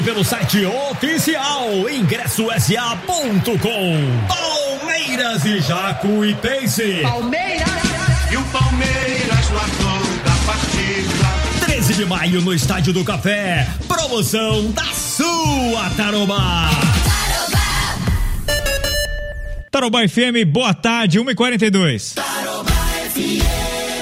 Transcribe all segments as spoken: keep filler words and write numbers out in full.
Pelo site oficial ingresso s a ponto com. Palmeiras e Jacuipense. Palmeiras e o Palmeiras no ator da partida. treze de maio no Estádio do Café. Promoção da sua Tarobá. Tarobá F M, boa tarde, uma e quarenta e dois. Tarobá F M.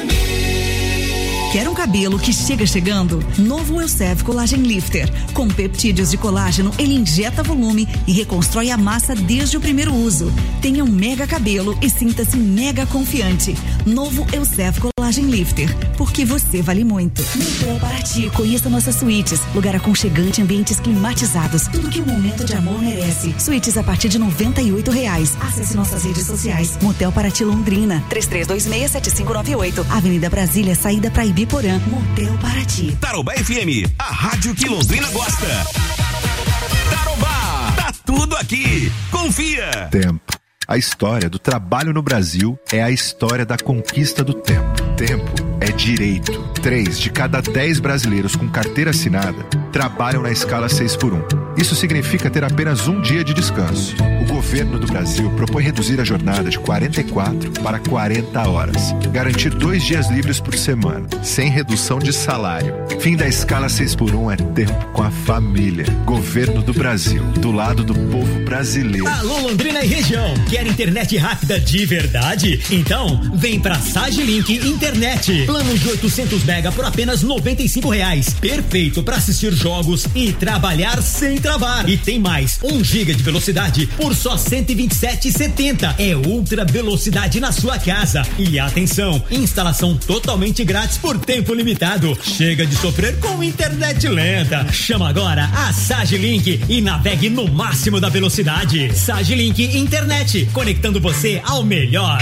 Quer um cabelo que chega chegando? Novo Elseve Collagen Lifter. Com peptídeos de colágeno, ele injeta volume e reconstrói a massa desde o primeiro uso. Tenha um mega cabelo e sinta-se mega confiante. Novo Elseve Collagen Lifter, porque você vale muito. Motel Paraty, conheça nossas suítes. Lugar aconchegante, ambientes climatizados. Tudo que um momento de amor merece. Suítes a partir de noventa e oito reais. Acesse nossas redes sociais. Motel Paraty Londrina, três três dois seis, sete cinco nove oito. Avenida Brasília, saída para Ibiporã. Motel Paraty. Tarobá F M, a rádio que Londrina gosta. Tarobá, tá tudo aqui. Confia. Tempo. A história do trabalho no Brasil é a história da conquista do tempo. Tempo é direito. Três de cada dez brasileiros com carteira assinada trabalham na escala seis por um. Isso significa ter apenas um dia de descanso. O governo do Brasil propõe reduzir a jornada de quarenta e quatro para quarenta horas. Garantir dois dias livres por semana, sem redução de salário. Fim da escala seis por um é tempo com a família. Governo do Brasil, do lado do povo brasileiro. Alô, Londrina e região. Quer internet rápida de verdade? Então, vem pra Sagilink Internet. Plano de oitocentos mega por apenas noventa e cinco reais. Perfeito para assistir jogos e trabalhar sem travar. E tem mais, um giga de velocidade por só cento e vinte e sete reais e setenta centavos. É ultra velocidade na sua casa. E atenção, instalação totalmente grátis por tempo limitado. Chega de sofrer com internet lenta. Chama agora a Sagilink e navegue no máximo da velocidade. Sagilink Internet, conectando você ao melhor.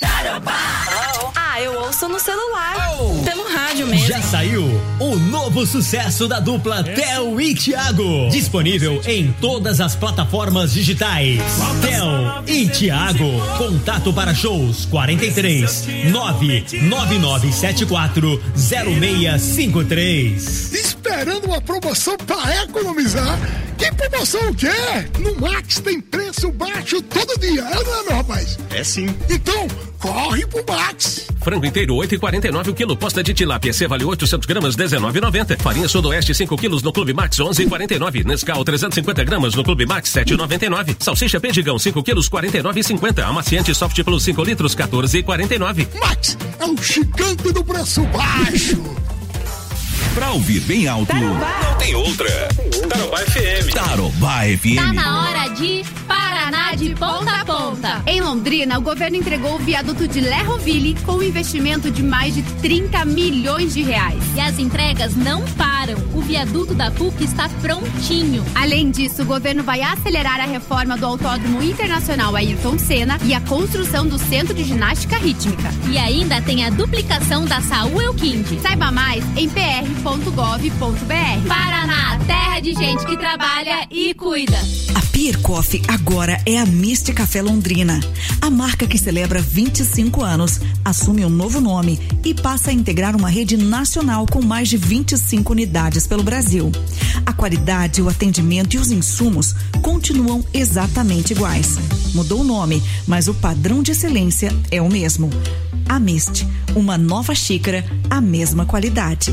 Ah, eu ouço no celular, oh. pelo rádio mesmo. Já saiu o novo sucesso da dupla Theo e Thiago. Disponível em todas as plataformas digitais. Theo e Thiago. Contato para shows quarenta e três nove nove nove sete quatro zero seis cinco três. Esperando uma promoção para economizar? Que promoção o quê? No Max tem preço baixo todo dia, é não é, meu rapaz? É sim. Então, corre pro Max. Frango inteiro oito e quarenta e nove o quilo. Posta de tilápia C vale oitocentos gramas dezenove e noventa. Farinha Sudoeste cinco quilos no Clube Max onze e quarenta e nove. Nescau trezentos e cinquenta gramas no Clube Max sete e noventa e nove. Salsicha Perdigão cinco quilos quarenta e nove e cinquenta. Amaciante Soft Plus cinco litros quatorze e quarenta e nove. Max é um gigante do preço baixo. Pra ouvir bem alto, Tarobá. não tem outra. Tarobá F M. Tarobá F M. Tá na hora de Paraná de ponta a ponta. Em Londrina, o governo entregou o viaduto de Lerroville com um investimento de mais de trinta milhões de reais. E as entregas não param. O viaduto da P U C está prontinho. Além disso, o governo vai acelerar a reforma do Autódromo Internacional Ayrton Senna e a construção do Centro de Ginástica Rítmica. E ainda tem a duplicação da Saúl Elquinde. Saiba mais em p r ponto gov ponto b r. Paraná, terra de gente que trabalha e cuida. A Pier Coffee agora é a Mist Café Londrina. A marca que celebra vinte e cinco anos assume um novo nome e passa a integrar uma rede nacional com mais de vinte e cinco unidades pelo Brasil. A qualidade, o atendimento e os insumos continuam exatamente iguais. Mudou o nome, mas o padrão de excelência é o mesmo. A Mist, uma nova xícara, a mesma qualidade.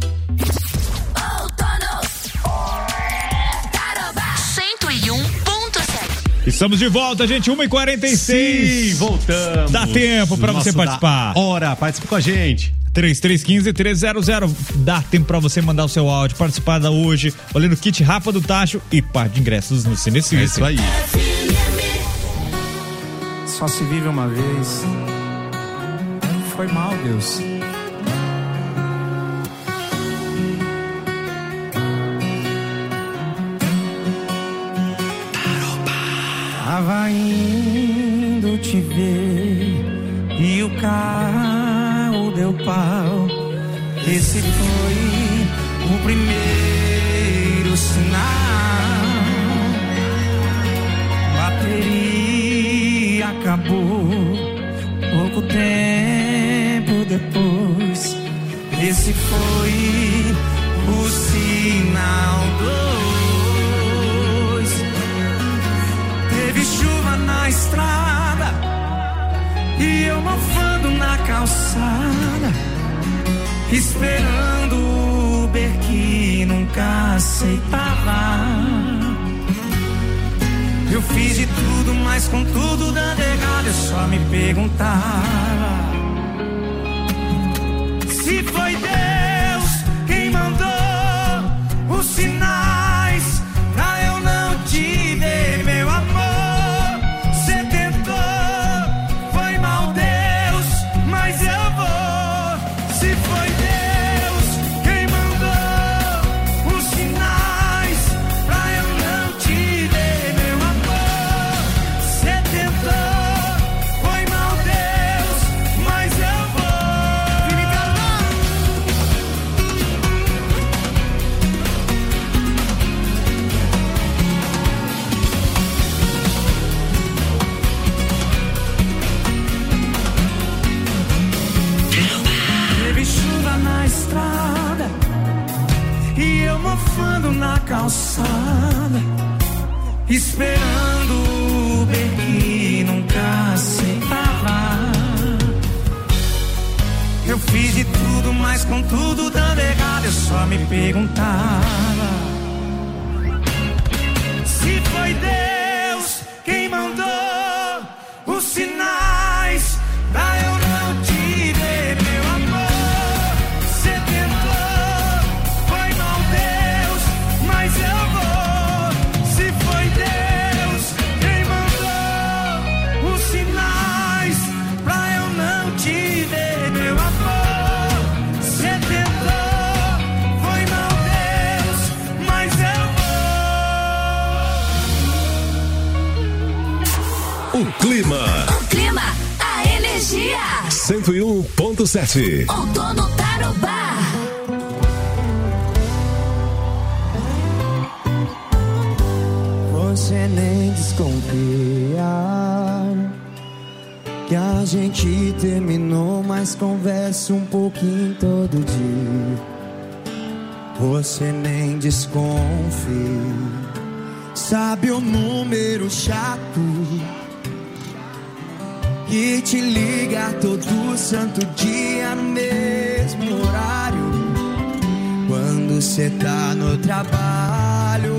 Estamos de volta, gente, uma e quarenta e seis. Sim, voltamos. Dá tempo pra você participar. Hora, participe com a gente. três três um cinco, três zero zero. Dá tempo pra você mandar o seu áudio, participar da hoje, valendo kit Rafa do Tacho e par de ingressos no Cine System. É isso aí. Só se vive uma vez. Foi mal, Deus. Tava indo te ver e o carro deu pau. Esse foi o primeiro sinal. Bateria acabou pouco tempo depois. Esse foi o sinal do estrada e eu mofando na calçada, esperando o Uber que nunca aceitava. Eu fiz de tudo, mas com tudo dando errado, eu só me perguntava se foi Deus quem mandou os sinais pra eu não te ver, meu amor. Cê tentou, foi mal Deus, mas eu vou. Se foi Deus quem mandou os sinais pra eu não te ver, meu amor. Cê tentou, foi mal Deus, mas eu vou. Na estrada e eu mofando na calçada, esperando o Uber que nunca aceitava. Eu fiz de tudo, mas com tudo dando errado, eu só me perguntava se foi Deus quem mandou os sinais pra eu não te ver, meu amor. O clima. O clima, a energia. cento e um ponto sete. Outono tá no bar. Você nem desconfia que a gente terminou, mas conversa um pouquinho todo dia. Você nem desconfia, sabe o número chato que te liga todo santo dia no mesmo horário, quando cê tá no trabalho,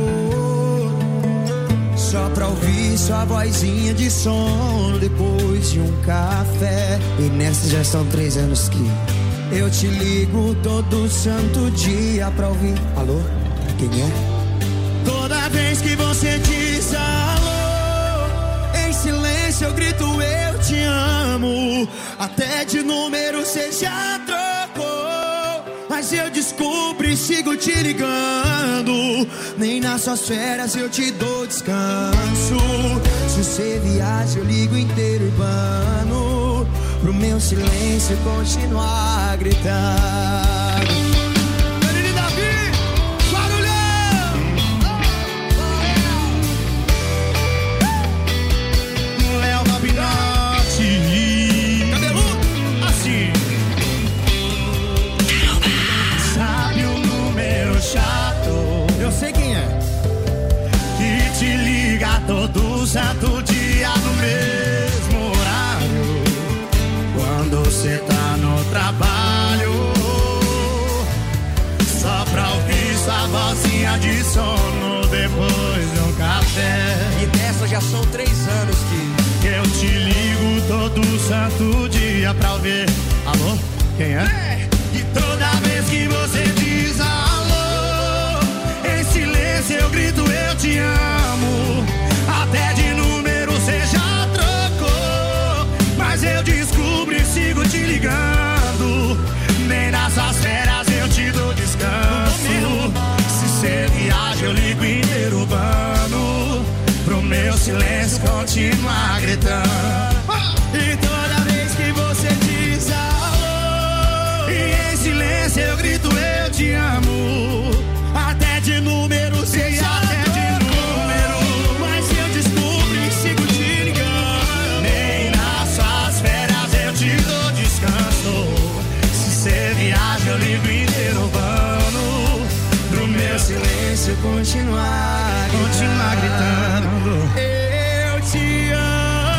só pra ouvir sua vozinha de sono depois de um café. E nessa já são três anos que eu te ligo todo santo dia pra ouvir. Alô? Quem é? Toda vez que você diz alô, em silêncio eu grito eu te amo. Até de número cê já trocou, mas eu descubro e sigo te ligando. Nem nas suas férias eu te dou descanso. Se você viaja eu ligo inteiro urbano, pro meu silêncio continuar gritando. Eu sei quem é. Que te liga todo santo dia no mesmo horário, quando cê tá no trabalho, só pra ouvir sua vozinha de sono depois de um café. E dessa já são três anos que eu te ligo todo santo dia pra ouvir. Alô? Quem é? E toda vez que você diz alô, em silêncio eu grito eu te amo. Até de número cê já trocou, mas eu descubro e sigo te ligando. Nem nas suas férias eu te dou descanso. Se cê viaja eu ligo inteiro urbano, pro meu silêncio continuar gritando. E toda vez que você diz alô, e em silêncio eu grito eu te amo. Até de número cê já até de número, mas eu descubro e sigo te ligando. Nem nas suas férias eu te dou descanso. Se cê viaja eu ligo inteiro urbano, pro meu silêncio continuar, continuar gritando. Eu te amo.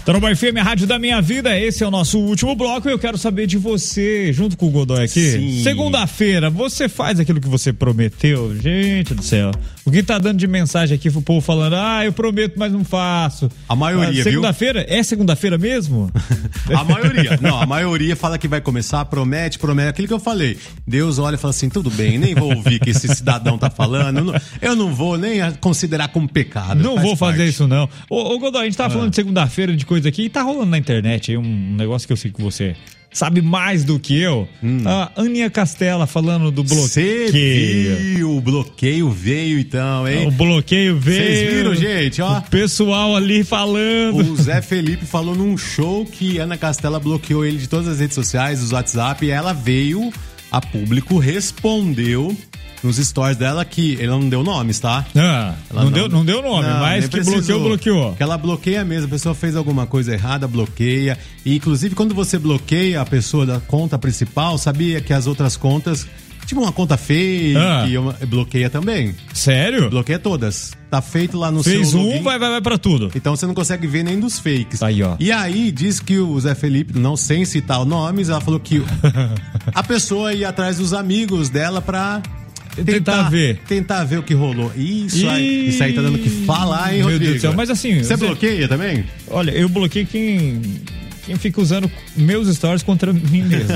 Tarobá F M, a rádio da minha vida, esse é o nosso último bloco e eu quero saber de você, junto com o Godoy aqui. Sim. Segunda-feira, você faz aquilo que você prometeu? Gente do céu, o que tá dando de mensagem aqui pro povo falando, ah, eu prometo, mas não faço. A maioria, ah, viu? Segunda-feira? É segunda-feira mesmo? A maioria, não, a maioria fala que vai começar, promete, promete, aquilo que eu falei. Deus olha e fala assim, tudo bem, nem vou ouvir o que esse cidadão tá falando, eu não, eu não vou nem considerar como pecado. Não vou fazer parte. isso não. Ô, ô Godoy, a gente tava Ah. falando de segunda-feira, de coisa aqui, e tá rolando na internet aí um negócio que eu sei que você sabe mais do que eu. Hum. A Aninha Castela falando do bloqueio. Você viu, o bloqueio veio então, hein? O bloqueio veio. Vocês viram, gente, ó? O pessoal ali falando. O Zé Felipe falou num show que Ana Castela bloqueou ele de todas as redes sociais, dos WhatsApp, e ela veio a público, respondeu nos stories dela que ela não deu nomes, tá? Ah, não, não, deu, não deu nome, não, mas nem que precisou. bloqueou, bloqueou. Que ela bloqueia mesmo, a pessoa fez alguma coisa errada, bloqueia. E inclusive quando você bloqueia a pessoa da conta principal, sabia que as outras contas, tipo uma conta fake, Ah. uma, bloqueia também. Sério? Bloqueia todas. Tá feito lá no Fez seu um, login. vai, vai, vai pra tudo. Então você não consegue ver nem dos fakes. Aí, ó. E aí diz que o Zé Felipe, não sem citar nomes, ela falou que a pessoa ia atrás dos amigos dela pra Tentar, tentar ver. Tentar ver o que rolou. Isso aí, isso aí tá dando o que falar, hein, Meu Rodrigo? Deus do céu, mas assim... Você bloqueia também? Olha, eu bloqueei quem... Quem fica usando meus stories contra mim mesmo.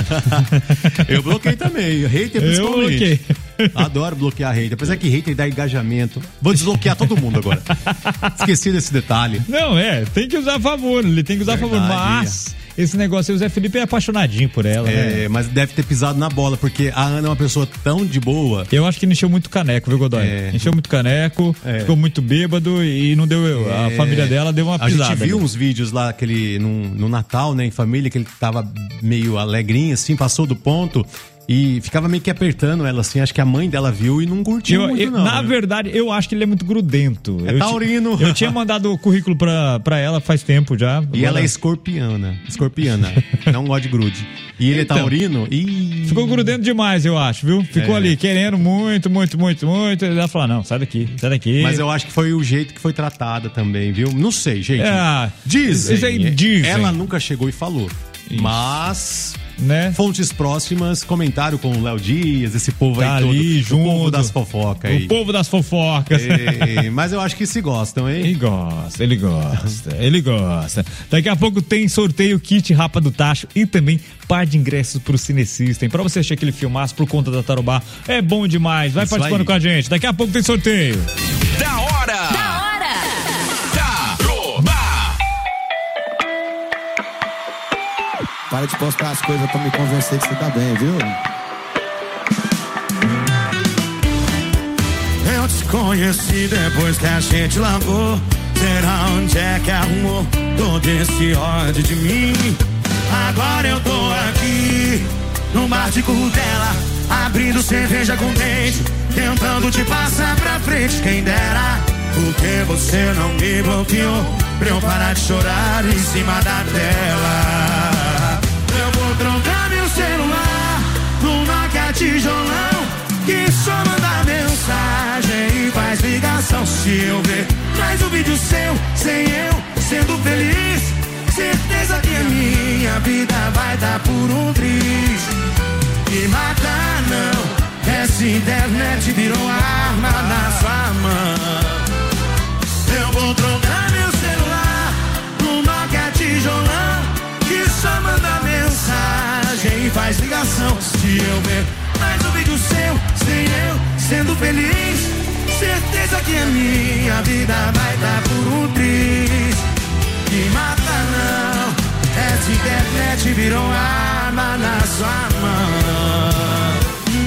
Eu bloqueei também, hater Eu principalmente. bloqueei. Adoro bloquear hater, apesar que hater dá engajamento. Vou desbloquear todo mundo agora. Esqueci desse detalhe. Não, é, tem que usar a favor, ele tem que usar Verdade, a favor, mas esse negócio aí, o Zé Felipe é apaixonadinho por ela, É, né? mas deve ter pisado na bola, porque a Ana é uma pessoa tão de boa. Eu acho que ele encheu muito caneco, viu, Godoy? É. Encheu muito caneco, É. ficou muito bêbado e não deu. A É. família dela deu uma A pisada. gente viu ali. uns vídeos lá, aquele, no, no Natal, né, em família, que ele tava meio alegrinho, assim, passou do ponto e ficava meio que apertando ela, assim. Acho que a mãe dela viu e não curtiu Eu- muito, eu- não. na né? verdade, eu acho que ele é muito grudento. É eu taurino. Ti, eu tinha mandado o currículo pra, pra ela faz tempo já. E ela é escorpiana. Escorpiana. Não gosta de grude. E ele Então, é taurino e. Ficou grudento demais, eu acho, viu? Ficou É. ali querendo muito, muito, muito, muito. Ela falou: não, sai daqui, sai daqui. Mas eu acho que foi o jeito que foi tratada também, viu? Não sei, gente. É, dizem. isso aí dizem. Ela nunca chegou e falou. Mas. Né? Fontes próximas, comentário com o Léo Dias, esse povo Tá aí todo. ali O junto. povo das fofocas aí. O povo das fofocas. É, mas eu acho que se gostam, hein? Ele gosta, ele gosta, ele gosta. Daqui a pouco tem sorteio kit Rapa do Tacho e também par de ingressos pro Cinesystem. Pra você assistir aquele filmaço por conta da Tarobá. É bom demais. Vai Isso participando aí. com a gente. Daqui a pouco tem sorteio. Da hora! Da hora! Tarobá! Para de postar as coisas pra me convencer que você tá bem, viu? Eu te conheci depois que a gente largou. Será onde é que arrumou todo esse ódio de mim? Agora eu tô aqui, no bar de Curtela, abrindo cerveja com dente, tentando te passar pra frente. Quem dera, porque você não me bloqueou, pra eu parar de chorar em cima da tela. Eu vou trocar meu celular no Nokia tijolão, que só manda mensagem e faz ligação. Se eu ver mais um vídeo seu, sem eu sendo feliz, certeza que a minha vida vai dar por um triz. Me mata não, essa internet virou arma na sua mão. Eu vou trocar meu celular no Nokia tijolão, que só manda mensagem e faz ligação. Se eu ver mais um vídeo seu, sem eu sendo feliz, certeza que a minha vida vai dar por um triz. Me mata não, essa internet virou arma na sua mão.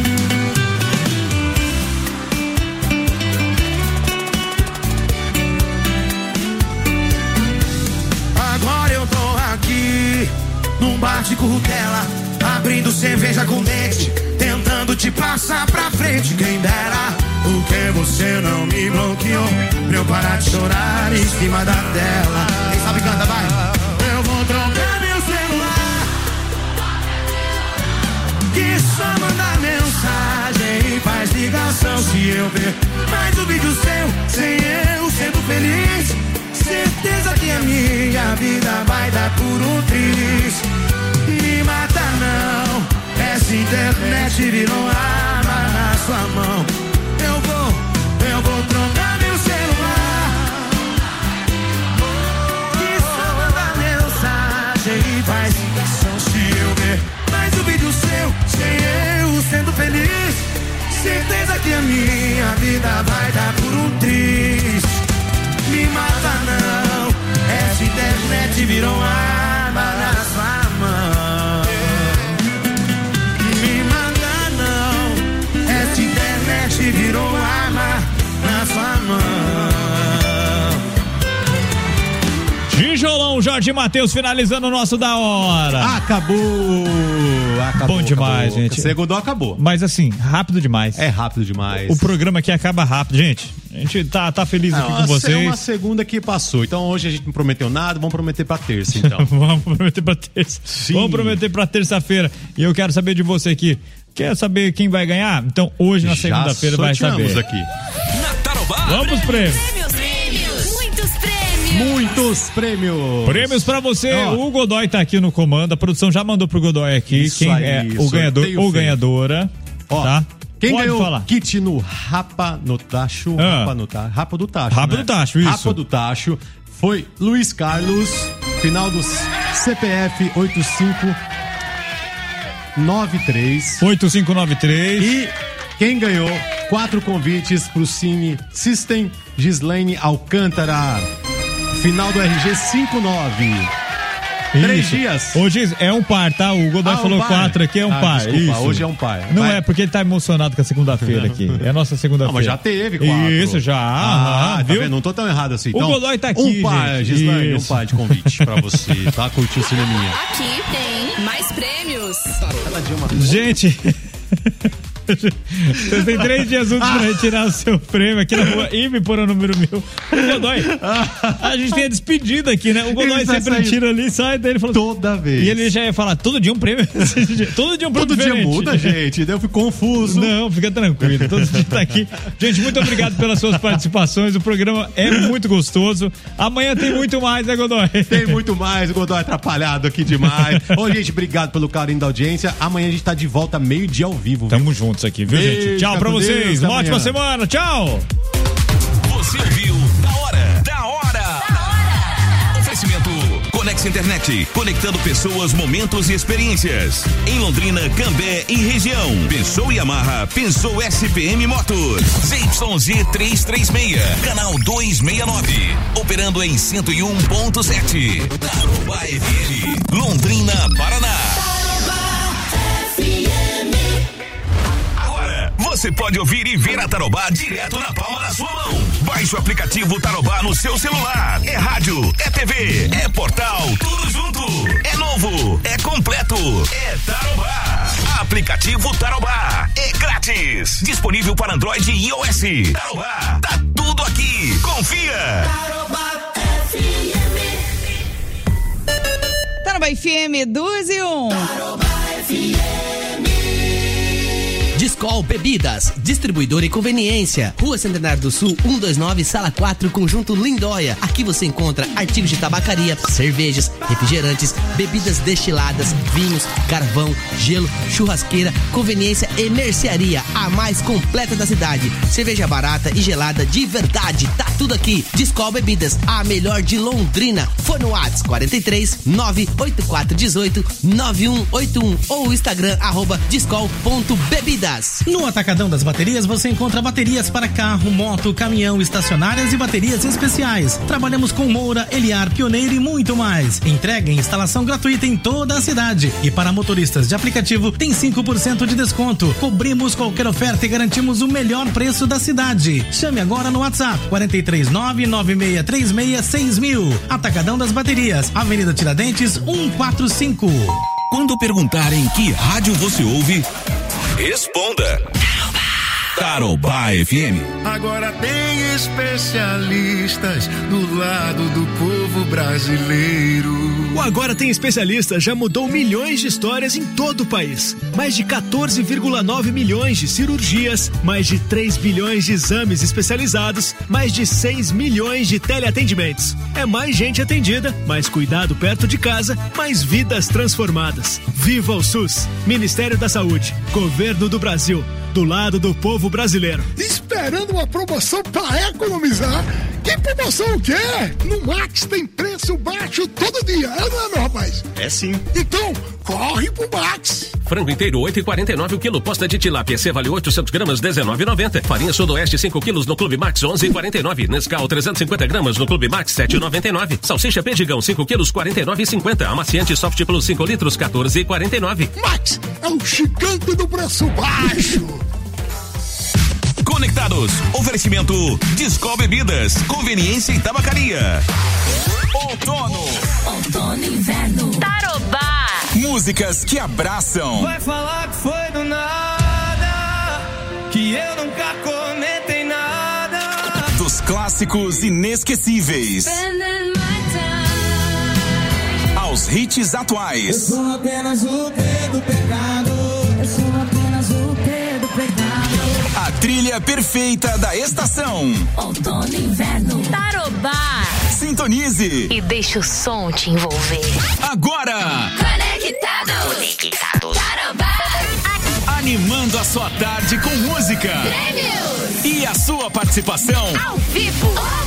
Agora eu tô aqui, num bar de Curtela, abrindo cerveja com dente, tentando te passar pra frente. Quem dera, porque você não me bloqueou, pra eu parar de chorar em cima da tela. Quem sabe canta, vai. Eu vou trocar meu celular, que só manda mensagem e faz ligação. Se eu ver mais um vídeo seu, sem eu sendo feliz, Certeza que a minha vida vai dar por um triz. Me mata não, essa internet virou arma na sua mão. Eu vou, eu vou trocar meu celular. Que só manda mensagem e faz ligação. Se eu ver mais um vídeo seu, sem eu sendo feliz, certeza que a minha vida vai dar por um triz. Me mata não, essa internet virou arma na sua mão. Me mata não, essa internet virou arma na sua mão. Tijolão, Jorge Matheus finalizando o nosso Da Hora. Acabou. Acabou. Bom demais, acabou. gente. Segundou, acabou. Mas assim, rápido demais. É rápido demais. O programa aqui acaba rápido, gente. A gente tá, tá feliz aqui Não, com vocês. É uma segunda que passou. Então hoje a gente não prometeu nada, vamos prometer pra terça, então. Vamos prometer pra terça. Sim. Vamos prometer pra terça-feira. E eu quero saber de você aqui. Quer saber quem vai ganhar? Então hoje na segunda-feira vai saber. aqui. Na Tarobá. Vamos prêmios. Prêmios, prêmios, muitos prêmios. Muitos prêmios. Prêmios pra você. Ó. O Godoy tá aqui no comando. A produção já mandou pro Godoy aqui. Isso quem aí, é o ganhador sorteio ou feito. ganhadora. Ó, Tá? Quem Pode ganhou falar. kit no Rapa no Tacho? Ah. Rapa no Tacho. Rapa do Tacho. Rapa né? do Tacho, isso. Rapa do Tacho foi Luiz Carlos, final do C P F oito cinco nove três. oito cinco nove três. E quem ganhou quatro convites pro Cine System, Gislaine Alcântara, final do R G cinquenta e nove. Três Isso. dias. Hoje é um par, tá? O Godoy Ah, um falou par. quatro aqui, é um Ah, par. desculpa, Isso. hoje é um par. Não Vai. é, porque ele tá emocionado com a segunda-feira aqui. É a nossa segunda-feira. Não, mas já teve quatro. Isso, já. Ah, aham, tá viu? vendo? Não tô tão errado assim. O Então, Godoy tá aqui, Um par, gente. Gislaine, um Isso. par de convite pra você, tá? Curtir o cineminha. Aqui tem mais prêmios. Gente. Você tem três dias úteis pra retirar o seu prêmio aqui na rua e me pôr o número meu. O Godoy, a gente tem a despedida aqui, né? O Godoy Ele vai sempre sair tira ali, sai, daí ele falou. Toda vez. E ele já ia falar, todo dia um prêmio. Todo dia um prêmio Todo dia diferente. muda, gente. Daí eu fico confuso. Não, fica tranquilo. Todo dia tá aqui. Gente, muito obrigado pelas suas participações. O programa é muito gostoso. Amanhã tem muito mais, né, Godoy? Tem muito mais, o Godoy atrapalhado aqui demais. Ô, gente, obrigado pelo carinho da audiência. Amanhã a gente tá de volta meio-dia ao vivo. Viu? Tamo juntos aqui, viu, Beijo, gente? Tchau fica pra com vocês. Deus, Uma até ótima amanhã. semana. Tchau. Você ouviu Da Hora. Da Hora. Oferecimento Conex Internet. Conectando pessoas, momentos e experiências. Em Londrina, Cambé e região. Pensou Yamaha, pensou S P M Motos. Z Y Z trezentos e trinta e seis. Canal duzentos e sessenta e nove. Operando em cento e um ponto sete. Tarobá F M. Londrina, Paraná. Você pode ouvir e ver a Tarobá direto na palma da sua mão. Baixe o aplicativo Tarobá no seu celular. É rádio, é T V, é portal, tudo junto. É novo, é completo, é Tarobá. Aplicativo Tarobá, é grátis. Disponível para Android e iOS. Tarobá, tá tudo aqui. Confia. Tarobá F M. Tarobá F M dois e um. Tarobá F M. Discol Bebidas, distribuidor e conveniência. Rua Centenário do Sul, cento e vinte e nove, Sala quatro, Conjunto Lindóia. Aqui você encontra artigos de tabacaria, cervejas, refrigerantes, bebidas destiladas, vinhos, carvão, gelo, churrasqueira, conveniência e mercearia. A mais completa da cidade. Cerveja barata e gelada de verdade. Tá tudo aqui. Discol Bebidas, a melhor de Londrina. Fone no WhatsApp quarenta e três, nove oito quatro um oito, nove um oito um ou Instagram arroba discol ponto bebidas. No Atacadão das Baterias você encontra baterias para carro, moto, caminhão, estacionárias e baterias especiais. Trabalhamos com Moura, Eliar, Pioneiro e muito mais. Entrega e instalação gratuita em toda a cidade. E para motoristas de aplicativo tem cinco por cento de desconto. Cobrimos qualquer oferta e garantimos o melhor preço da cidade. Chame agora no WhatsApp quarenta e três, nove nove seis três seis, seis mil. Atacadão das Baterias, Avenida Tiradentes, cento e quarenta e cinco. Quando perguntarem que rádio você ouve, responda. Tarobá F M. Agora tem especialistas do lado do povo brasileiro. O Agora Tem Especialistas já mudou milhões de histórias em todo o país. Mais de quatorze vírgula nove milhões de cirurgias, mais de três bilhões de exames especializados, mais de seis milhões de teleatendimentos. É mais gente atendida, mais cuidado perto de casa, mais vidas transformadas. Viva o SUS! Ministério da Saúde, Governo do Brasil, do lado do povo brasileiro. Esperando uma promoção pra economizar? Que promoção o quê? No Max tem preço baixo todo dia, é ou não é, meu rapaz? É sim. Então, corre pro Max. Frango inteiro oito e quarenta e nove o quilo. Posta de tilápia C vale oitocentos gramas dezenove e noventa. Farinha Sudoeste cinco quilos no Clube Max onze e quarenta e nove. Nescau trezentos e cinquenta gramas no Clube Max sete e noventa e nove. Salsicha Perdigão cinco quilos quarenta e nove e cinquenta. Amaciante Soft Plus cinco litros quatorze e quarenta e nove. Max é o gigante do preço baixo. Conectados. Oferecimento Discol Bebidas, Conveniência e Tabacaria. Outono. Outono e inverno. Tarobá. Músicas que abraçam. Vai falar que foi do nada, que eu nunca comentei nada. Dos clássicos inesquecíveis aos hits atuais. Eu sou apenas o pé do pecado. Eu sou apenas o pé do pecado. A trilha perfeita da estação. Outono e inverno. Tarobá. Sintonize e deixa o som te envolver. Agora. Conectados. Conectados. Tarobá. Animando a sua tarde com música. Prêmios. E a sua participação. Ao vivo.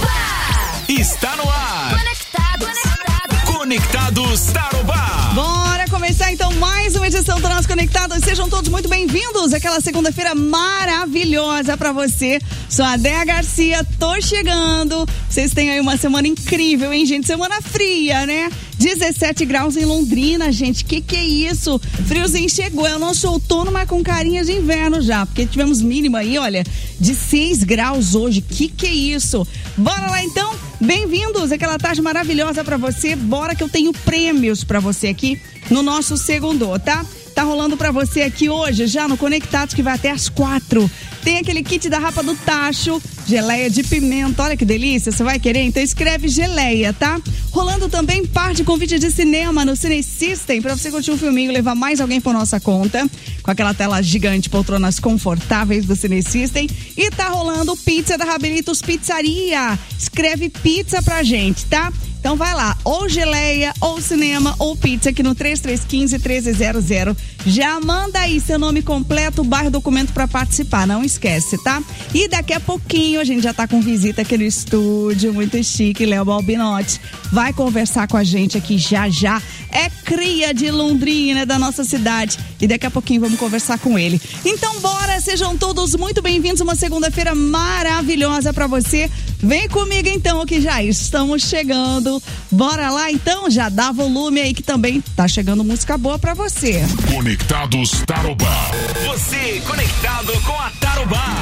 Oba. Está no ar. Conectados. Conectados. Conectados Tarobá. Bora começar então mais uma edição do nosso Conectados. Sejam todos muito bem-vindos. Aquela segunda-feira maravilhosa pra você. Sou a Déa Garcia, tô chegando. Vocês têm aí uma semana incrível, hein, gente? Semana fria, né? dezessete graus em Londrina, gente. Que que é isso? Friozinho chegou. É o nosso outono, mas com carinha de inverno já. Porque tivemos mínima aí, olha, de seis graus hoje. Que que é isso? Bora lá então? Bem-vindos. Aquela tarde maravilhosa pra você. Bora que eu tenho prêmios pra você aqui no nosso segundo, tá? Tá rolando pra você aqui hoje, já no Conectados, que vai até às quatro. Tem aquele kit da Rapa do Tacho, geleia de pimenta, olha que delícia, você vai querer? Então escreve geleia, tá? Rolando também par de convite de cinema no Cine System, pra você curtir um filminho e levar mais alguém por nossa conta, com aquela tela gigante, poltronas confortáveis do Cine System. E tá rolando pizza da Rabelitos Pizzaria, escreve pizza pra gente, tá? Então vai lá, ou geleia, ou cinema, ou pizza aqui no três três um cinco, um três zero zero. Já manda aí seu nome completo, bairro, documento pra participar, não esquece, tá? E daqui a pouquinho a gente já tá com visita aqui no estúdio, muito chique, Léo Balbinotti vai conversar com a gente aqui já já. É cria de Londrina, da nossa cidade, e daqui a pouquinho vamos conversar com ele. Então bora, sejam todos muito bem-vindos, uma segunda-feira maravilhosa pra você. Vem comigo então, que já estamos chegando. Bora lá então, já dá volume aí que também tá chegando música boa pra você. Conectados Tarobá. Você conectado com a Tarobá.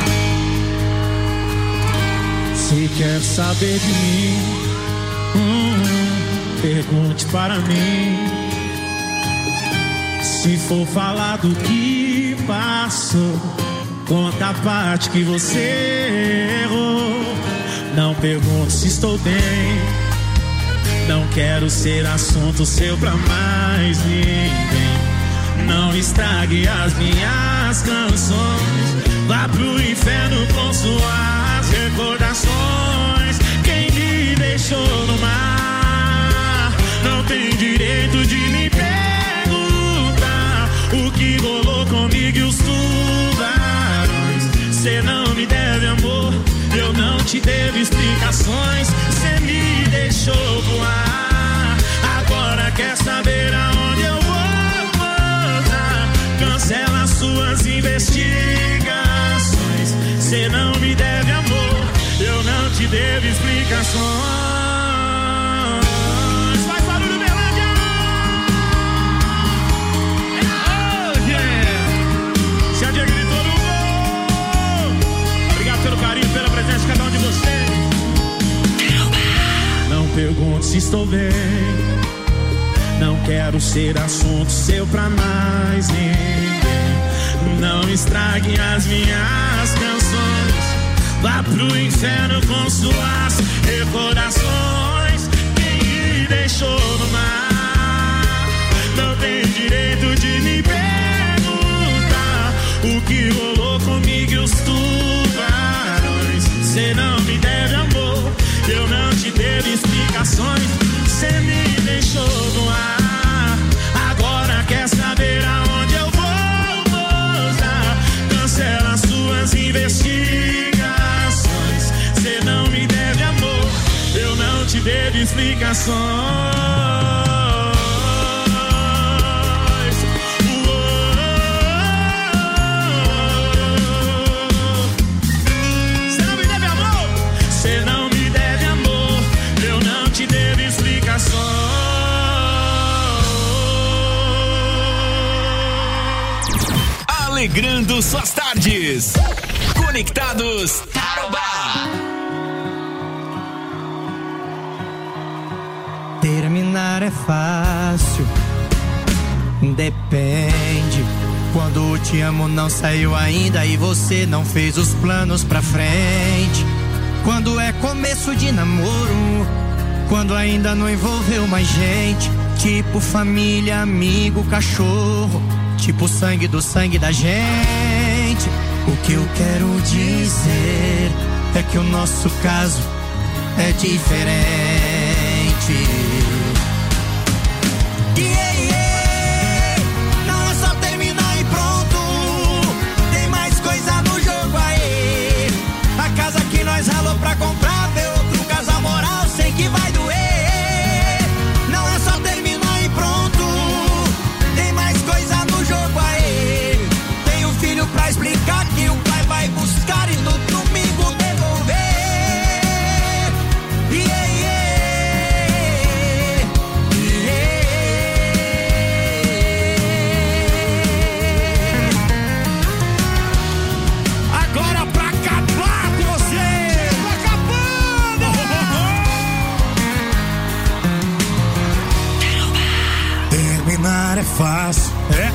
Se quer saber de mim, hum, pergunte para mim. Se for falar do que passou, conta a parte que você errou. Não pergunte se estou bem, não quero ser assunto seu pra mais ninguém. Não estrague as minhas canções, vá pro inferno com suas recordações. Quem me deixou no mar não tem direito de me perguntar o que rolou comigo e os tubarões. Cê não me deve amor, eu não te devo explicações. Cê me deixou voar, agora quer saber aonde eu vou voltar. Cancela suas investigações. Cê não me deve amor, eu não te devo explicações. Faz barulho, Berlândia! Oh, yeah! Se a dia gritou no gol. Obrigado pelo carinho, pela presença de cada um de vocês. Não pergunto se estou bem, não quero ser assunto seu pra mais ninguém. Não estrague as minhas canções. Vá pro inferno com suas recordações. Quem me deixou no mar não tem direito de me perguntar o que rolou comigo e os tubarões. Cê não me deve amor, eu não te devo explicações. Cê me deixou no ar, agora quer saber aonde eu vou posar. Cancela suas investigações. Cê não me deve amor, eu não te devo explicações. Alegrando suas tardes. Conectados Tarobá. Terminar é fácil, depende. Quando o te amo não saiu ainda e você não fez os planos pra frente. Quando é começo de namoro, quando ainda não envolveu mais gente. Tipo família, amigo, cachorro. Tipo sangue do sangue da gente. O que eu quero dizer é que o nosso caso é diferente. Yeah, yeah. Não é só terminar e pronto. Tem mais coisa no jogo aí. A casa que nós ralou pra comprar, ver outro casal moral, sei que vai doer. Não é só terminar e pronto. Tem mais coisa no jogo aí. Tem um filho pra explicar que o pai vai buscar e no domingo devolver. Yeah, yeah, yeah. Agora pra acabar com você. Acabando. Terminar é fácil, é?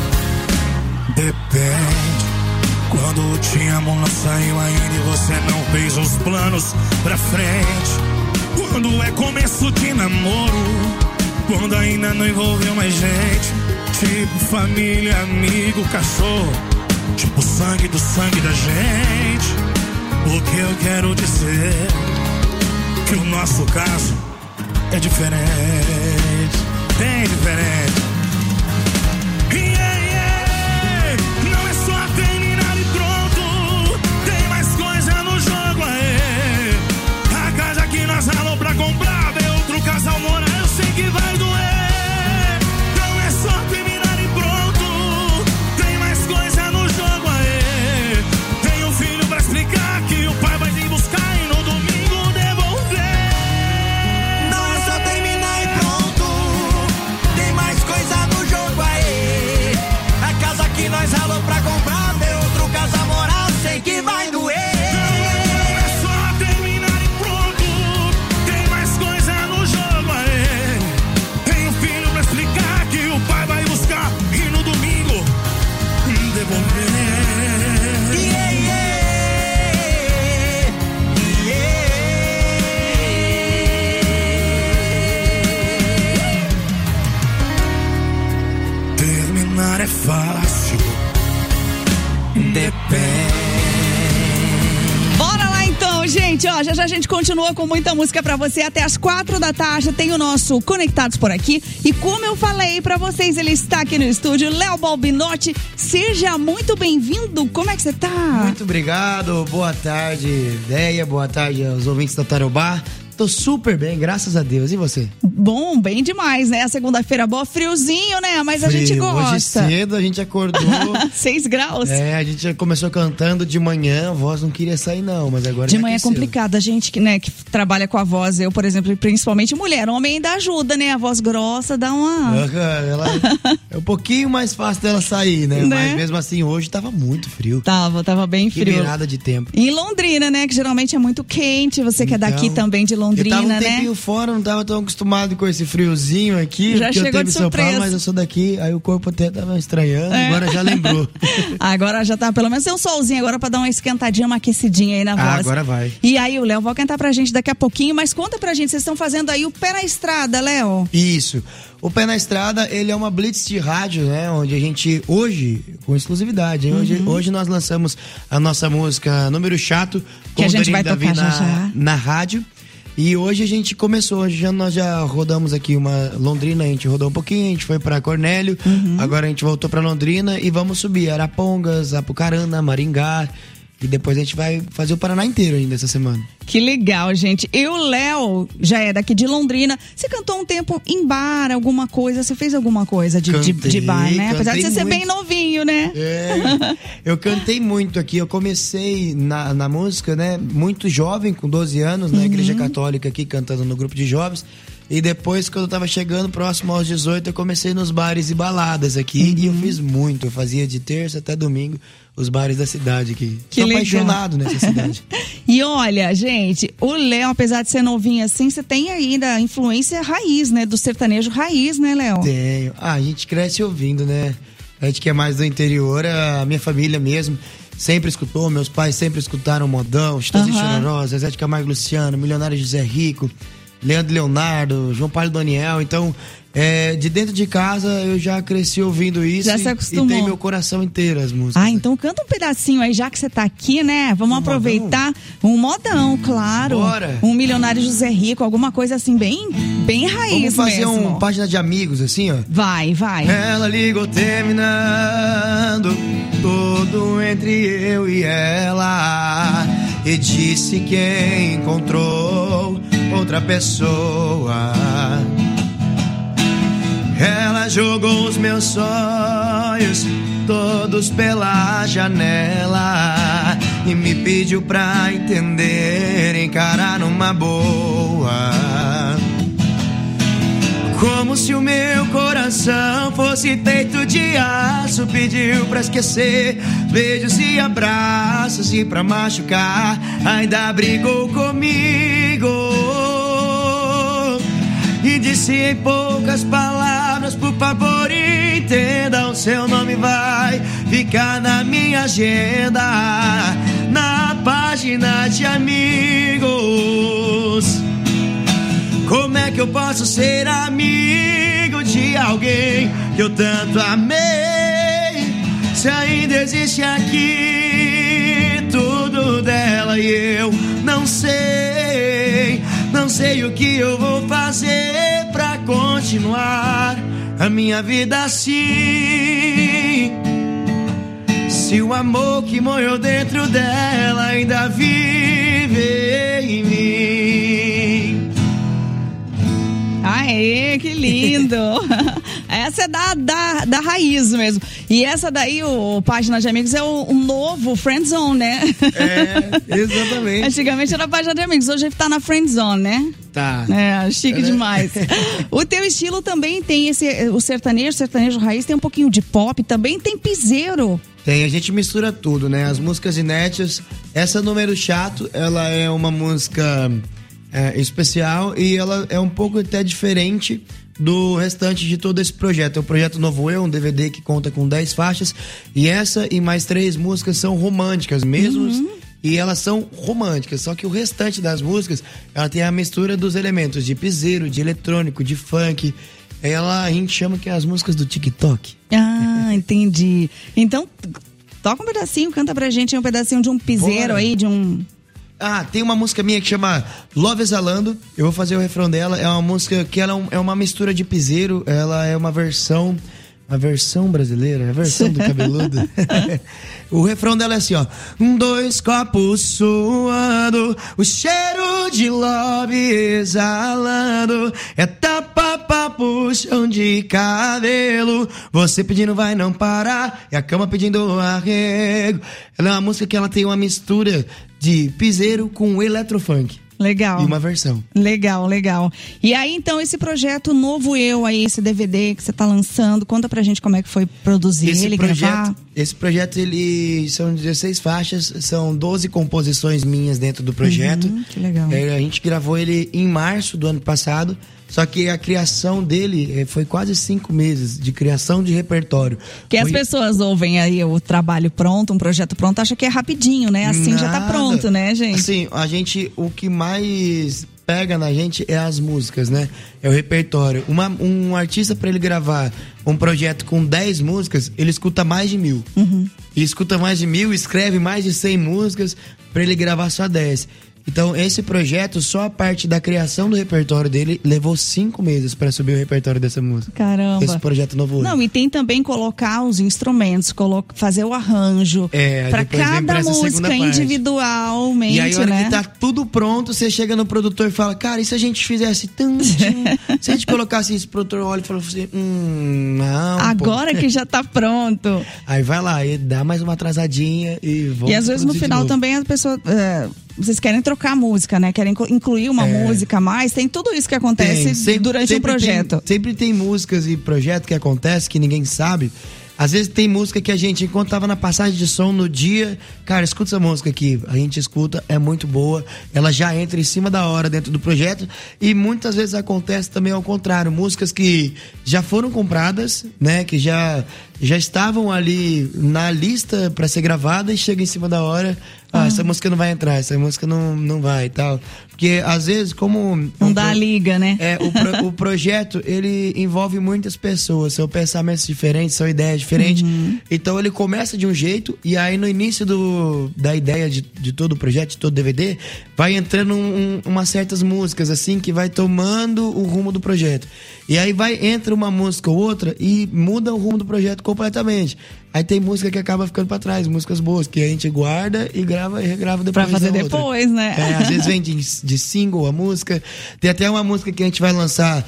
Depende. Quando te amo não saiu ainda e você não fez os planos pra frente. Quando é começo de namoro, quando ainda não envolveu mais gente. Tipo família, amigo, cachorro. Tipo sangue do sangue da gente. O que eu quero dizer que o nosso caso é diferente. Bem diferente. Yeah, yeah. Não é só terminar e pronto. Tem mais coisa no jogo aí. A casa que nós ralou pra comprar, ver outro casal morar, eu sei que vai doer. Não é só terminar e pronto. Tem mais coisa no jogo aí. Tem um filho pra explicar que o pai vai vir buscar e no domingo devolver. Não é só terminar e pronto. Tem mais coisa no jogo aí. A casa que nós ralou pra comprar, ver outro casal morar, sei que vai doer. Não é só terminar e pronto. Tem mais coisa no jogo aí. Tem um filho pra explicar que o pai vai buscar e no domingo devolver. Yeah, yeah, yeah. Terminar é fácil, depende. Bora lá então, gente, ó, já já a gente continua com muita música pra você até as quatro da tarde, tem o nosso Conectados por aqui, e como eu falei pra vocês, ele está aqui no estúdio, Léo Balbinotti, seja muito bem-vindo, como é que você tá? Muito obrigado, boa tarde, Ideia, boa tarde aos ouvintes da Tarobá. Tô super bem, graças a Deus. E você? Bom, bem demais, né? A segunda-feira boa, friozinho, né? Mas Frio. a gente gosta. Hoje cedo a gente acordou. Seis graus. É, a gente começou cantando de manhã, a voz não queria sair não, mas agora de já manhã aqueceu. é complicado, a gente que, né, que trabalha com a voz, eu, por exemplo, principalmente mulher, homem ainda ajuda, né? A voz grossa dá uma... Ela é um pouquinho mais fácil dela sair, né? Né? Mas mesmo assim, hoje tava muito frio. Tava, tava bem Que frio. virada de tempo. Em Londrina, né? Que geralmente é muito quente, você que é Então- daqui também de Londrina, eu tava um né? tempinho fora, não tava tão acostumado com esse friozinho aqui. Já chegou eu tenho de em São surpresa. Paulo, mas eu sou daqui, aí o corpo até tava estranhando, É. agora já lembrou. Agora já tá, pelo menos tem um solzinho agora pra dar uma esquentadinha, uma aquecidinha aí na voz. Ah, agora vai. E aí o Léo vai cantar pra gente daqui a pouquinho, mas conta pra gente, vocês estão fazendo aí o Pé na Estrada, Léo. Isso. O Pé na Estrada, ele é uma blitz de rádio, né? Onde a gente, hoje, com exclusividade, hein? Hoje, Uhum. hoje nós lançamos a nossa música Número Chato, Que a o gente Danilo vai Davi tocar já na, já. na rádio. E hoje a gente começou, hoje já, nós já rodamos aqui uma Londrina, a gente rodou um pouquinho, a gente foi pra Cornélio, Uhum. agora a gente voltou pra Londrina e vamos subir Arapongas, Apucarana, Maringá. E depois a gente vai fazer o Paraná inteiro ainda essa semana. Que legal, gente. E o Léo já é daqui de Londrina. Você cantou um tempo em bar, alguma coisa? Você fez alguma coisa de, de, Cantei, de bar, né? Apesar de você cantei ser muito. bem novinho, né? É, eu cantei muito aqui. Eu comecei na, na música, né? Muito jovem, com doze anos, na Uhum. Igreja Católica aqui, cantando no grupo de jovens. E depois, quando eu tava chegando próximo aos dezoito, eu comecei nos bares e baladas aqui. Uhum. E eu fiz muito. Eu fazia de terça até domingo os bares da cidade aqui. Que Sou legal. apaixonado nessa cidade. E olha, gente, o Léo, apesar de ser novinho assim, você tem ainda a influência raiz, né? Do sertanejo raiz, né, Léo? Tenho. Ah, a gente cresce ouvindo, né? A gente que é mais do interior, a minha família mesmo sempre escutou, meus pais sempre escutaram Modão, Chitãozinho Aham. Chororó, Zezé de Camargo e Luciano, Milionário José Rico, Leandro Leonardo, João Paulo e Daniel. Então, é, de dentro de casa eu já cresci ouvindo isso. Já se e- acostumou. E tem meu coração inteiro as músicas. Ah, então canta um pedacinho aí, já que você tá aqui, né? Vamos aproveitar um modão, claro. Bora. Um Milionário José Rico, alguma coisa assim, bem, bem raiz Vamos fazer mesmo. um página de amigos, assim, ó. Vai, vai. Ela ligou terminando tudo entre eu e ela e disse que encontrou outra pessoa. Ela jogou os meus sonhos todos pela janela e me pediu pra entender, encarar numa boa. Como se o meu coração fosse feito de aço, pediu pra esquecer beijos e abraços, e pra machucar ainda brigou comigo e disse em poucas palavras: por favor entenda, o seu nome vai ficar na minha agenda, na página de amigos. Como é que eu posso ser amigo de alguém que eu tanto amei, se ainda existe aqui tudo dela e eu não sei, não sei o que eu vou fazer pra continuar a minha vida assim, se o amor que morreu dentro dela ainda vive em mim. Aê, que lindo! Essa é da, da, da raiz mesmo. E essa daí, o, o Página de Amigos, é o, o novo Friendzone, né? É, exatamente. Antigamente era Página de Amigos, hoje tá na Friendzone, né? Tá. É, chique É, né? demais. O teu estilo também tem esse, o sertanejo, o sertanejo raiz, tem um pouquinho de pop, também tem piseiro. Tem, a gente mistura tudo, né? As músicas inéditas. Essa Número Chato, ela é uma música é, especial e ela é um pouco até diferente do restante de todo esse projeto. É o Projeto Novo Eu, um D V D que conta com dez faixas. E essa e mais três músicas são românticas mesmo. Uhum. E elas são românticas, só que o restante das músicas, ela tem a mistura dos elementos de piseiro, de eletrônico, de funk. Ela, a gente chama que é as músicas do TikTok. Ah, entendi. Então, toca um pedacinho, canta pra gente um pedacinho de um piseiro Bora. aí, de um... Ah, tem uma música minha que chama Love Exalando. Eu vou fazer o refrão dela. É uma música que ela é um- é uma mistura de piseiro. Ela é uma versão... A versão brasileira, a versão do cabeludo. O refrão dela é assim, ó. Dois copos suando, o cheiro de love exalando. É tapa pra puxão de cabelo. Você pedindo vai não parar, e a cama pedindo arrego. Ela é uma música que ela tem uma mistura de piseiro com eletrofunk. Legal. E uma versão. Legal, legal. E aí, então, esse projeto Novo Eu aí, esse D V D que você tá lançando, conta pra gente como é que foi produzir Esse ele, projeto, gravar. esse projeto, ele são dezesseis faixas, são doze composições minhas dentro do projeto. Uhum, que legal. É, a gente gravou ele em março do ano passado, só que a criação dele eh, foi quase cinco meses de criação de repertório. Que as Foi- pessoas ouvem aí o trabalho pronto, um projeto pronto, acham que é rapidinho, né? Assim já tá Nada. pronto, né, gente? Assim, a gente, o que mais pega na gente é as músicas, né? É o repertório. Uma, um artista, pra ele gravar um projeto com dez músicas, ele escuta mais de mil. Uhum. E escuta mais de mil, escreve mais de cem músicas pra ele gravar só dez. Então, esse projeto, só a parte da criação do repertório dele, levou cinco meses pra subir o repertório dessa música. Caramba. Esse projeto novo. hoje. Não, e tem também colocar os instrumentos, colo- fazer o arranjo. É, pra depois vem pra cada essa segunda música parte. individualmente, E aí, a hora né? que tá tudo pronto, você chega no produtor e fala, cara, e se a gente fizesse tanto? Se a gente colocasse isso, o produtor olha e fala assim, hum, não. Agora pô. que já tá pronto. Aí vai lá, e dá mais uma atrasadinha e volta. E às vezes no produzir de final novo. também a pessoa. é, vocês querem trocar a música, né? Querem co- incluir uma É. música a mais. Tem tudo isso que acontece Tem, sempre- durante um sempre projeto. tem- sempre tem músicas e projetos que acontecem que ninguém sabe. Às vezes tem música que a gente, enquanto tava na passagem de som no dia, cara, escuta essa música aqui. A gente escuta, é muito boa. Ela já entra em cima da hora dentro do projeto. E muitas vezes acontece também ao contrário. Músicas que já foram compradas, né? Que já, já estavam ali na lista pra ser gravada e chega em cima da hora. Ah, Ah. essa música não vai entrar, essa música não, não vai e tal. Porque às vezes, como. Não um dá pro- a liga, né? é, o, pro- o projeto, ele envolve muitas pessoas, são pensamentos diferentes, são ideias diferentes. Uhum. Então ele começa de um jeito e aí no início do, da ideia de, de todo o projeto, de todo D V D, vai entrando um, um, umas certas músicas assim que vai tomando o rumo do projeto. E aí vai, entra uma música ou outra e muda o rumo do projeto completamente. Aí tem música que acaba ficando pra trás, músicas boas, que a gente guarda e grava e regrava depois. Pra fazer da outra. depois, né? É, às vezes vem de, de single a música. Tem até uma música que a gente vai lançar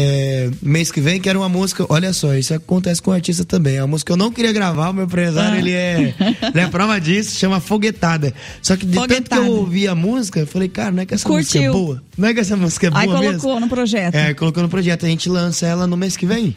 é, mês que vem, que era uma música. Olha só, isso acontece com o artista também. É uma música que eu não queria gravar, o meu empresário, Ah. ele, é, ele é prova disso, chama Foguetada. Só que de tanto Foguetada. que eu ouvi a música, eu falei, cara, não é que essa música é Curtiu. boa? Não é que essa música é boa Aí colocou mesmo? no projeto. É, colocou no projeto. A gente lança ela no mês que vem.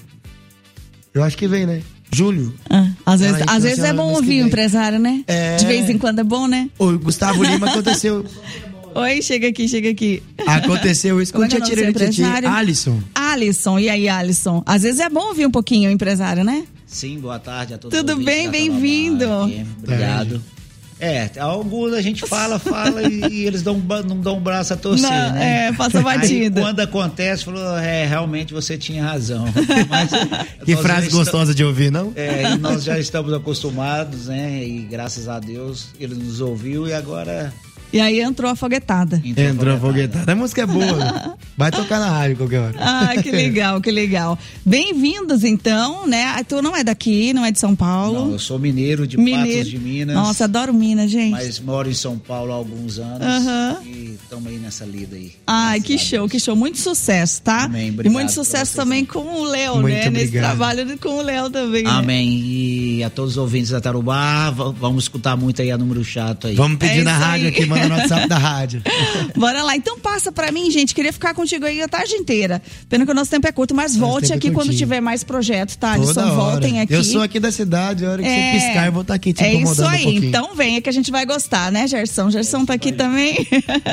Eu acho que vem, né? Julho. Ah, às Ela, vezes, a gente às lança vezes é ela no bom mês que ouvir o vem. empresário, né? É. De vez em quando é bom, né? O Gustavo Lima aconteceu. Oi, chega aqui, chega aqui. Aconteceu isso com Como o é que é o nome do seu Tietchan empresário? Alisson. Alisson, e aí, Alisson? Às vezes é bom ouvir um pouquinho o empresário, né? Sim, boa tarde a todos. Tudo os ouvintes bem, da bem-vindo. Tarobá F M. Obrigado. É, alguns a gente fala, fala e, e eles dão, ba- não dão braço a torcer, Não, né? é, passa batida. Aí, quando acontece, falou, é, realmente você tinha razão. Mas, Que nós frase já gostosa de ouvir, não? É, e nós já estamos acostumados, né? E graças a Deus ele nos ouviu e agora E aí entrou a foguetada. Entrou a foguetada. A música é boa. Vai tocar na rádio qualquer hora. Ah, que legal, que legal. Bem-vindos, então, né? Tu não é daqui, não é de São Paulo. Não, eu sou mineiro de Mineiro. Patos de Minas. Nossa, adoro Minas, gente. Mas moro em São Paulo há alguns anos Aham. e estamos aí nessa lida aí. Ai, que show, que show. Muito sucesso, tá? Amém, E obrigado muito pra sucesso vocês, também com o Léo, Muito né? Nesse obrigado. trabalho com o Léo também. né? Amém. E a todos os ouvintes da Tarobá, v- vamos escutar muito aí a número chato aí. Vamos pedir É na isso rádio aí. aqui, manda no WhatsApp da rádio. Bora lá. Então passa pra mim, gente. Queria ficar contigo aí a tarde inteira. Pena que o nosso tempo é curto, mas volte tempo é aqui quando curtinho. tiver mais projetos, tá? Alisson, Toda hora. voltem aqui. Eu sou aqui da cidade, a hora que É, você piscar, eu vou estar aqui te é isso incomodando aí. um pouquinho. Então venha que a gente vai gostar, né, Gerson? Gerson tá aqui também.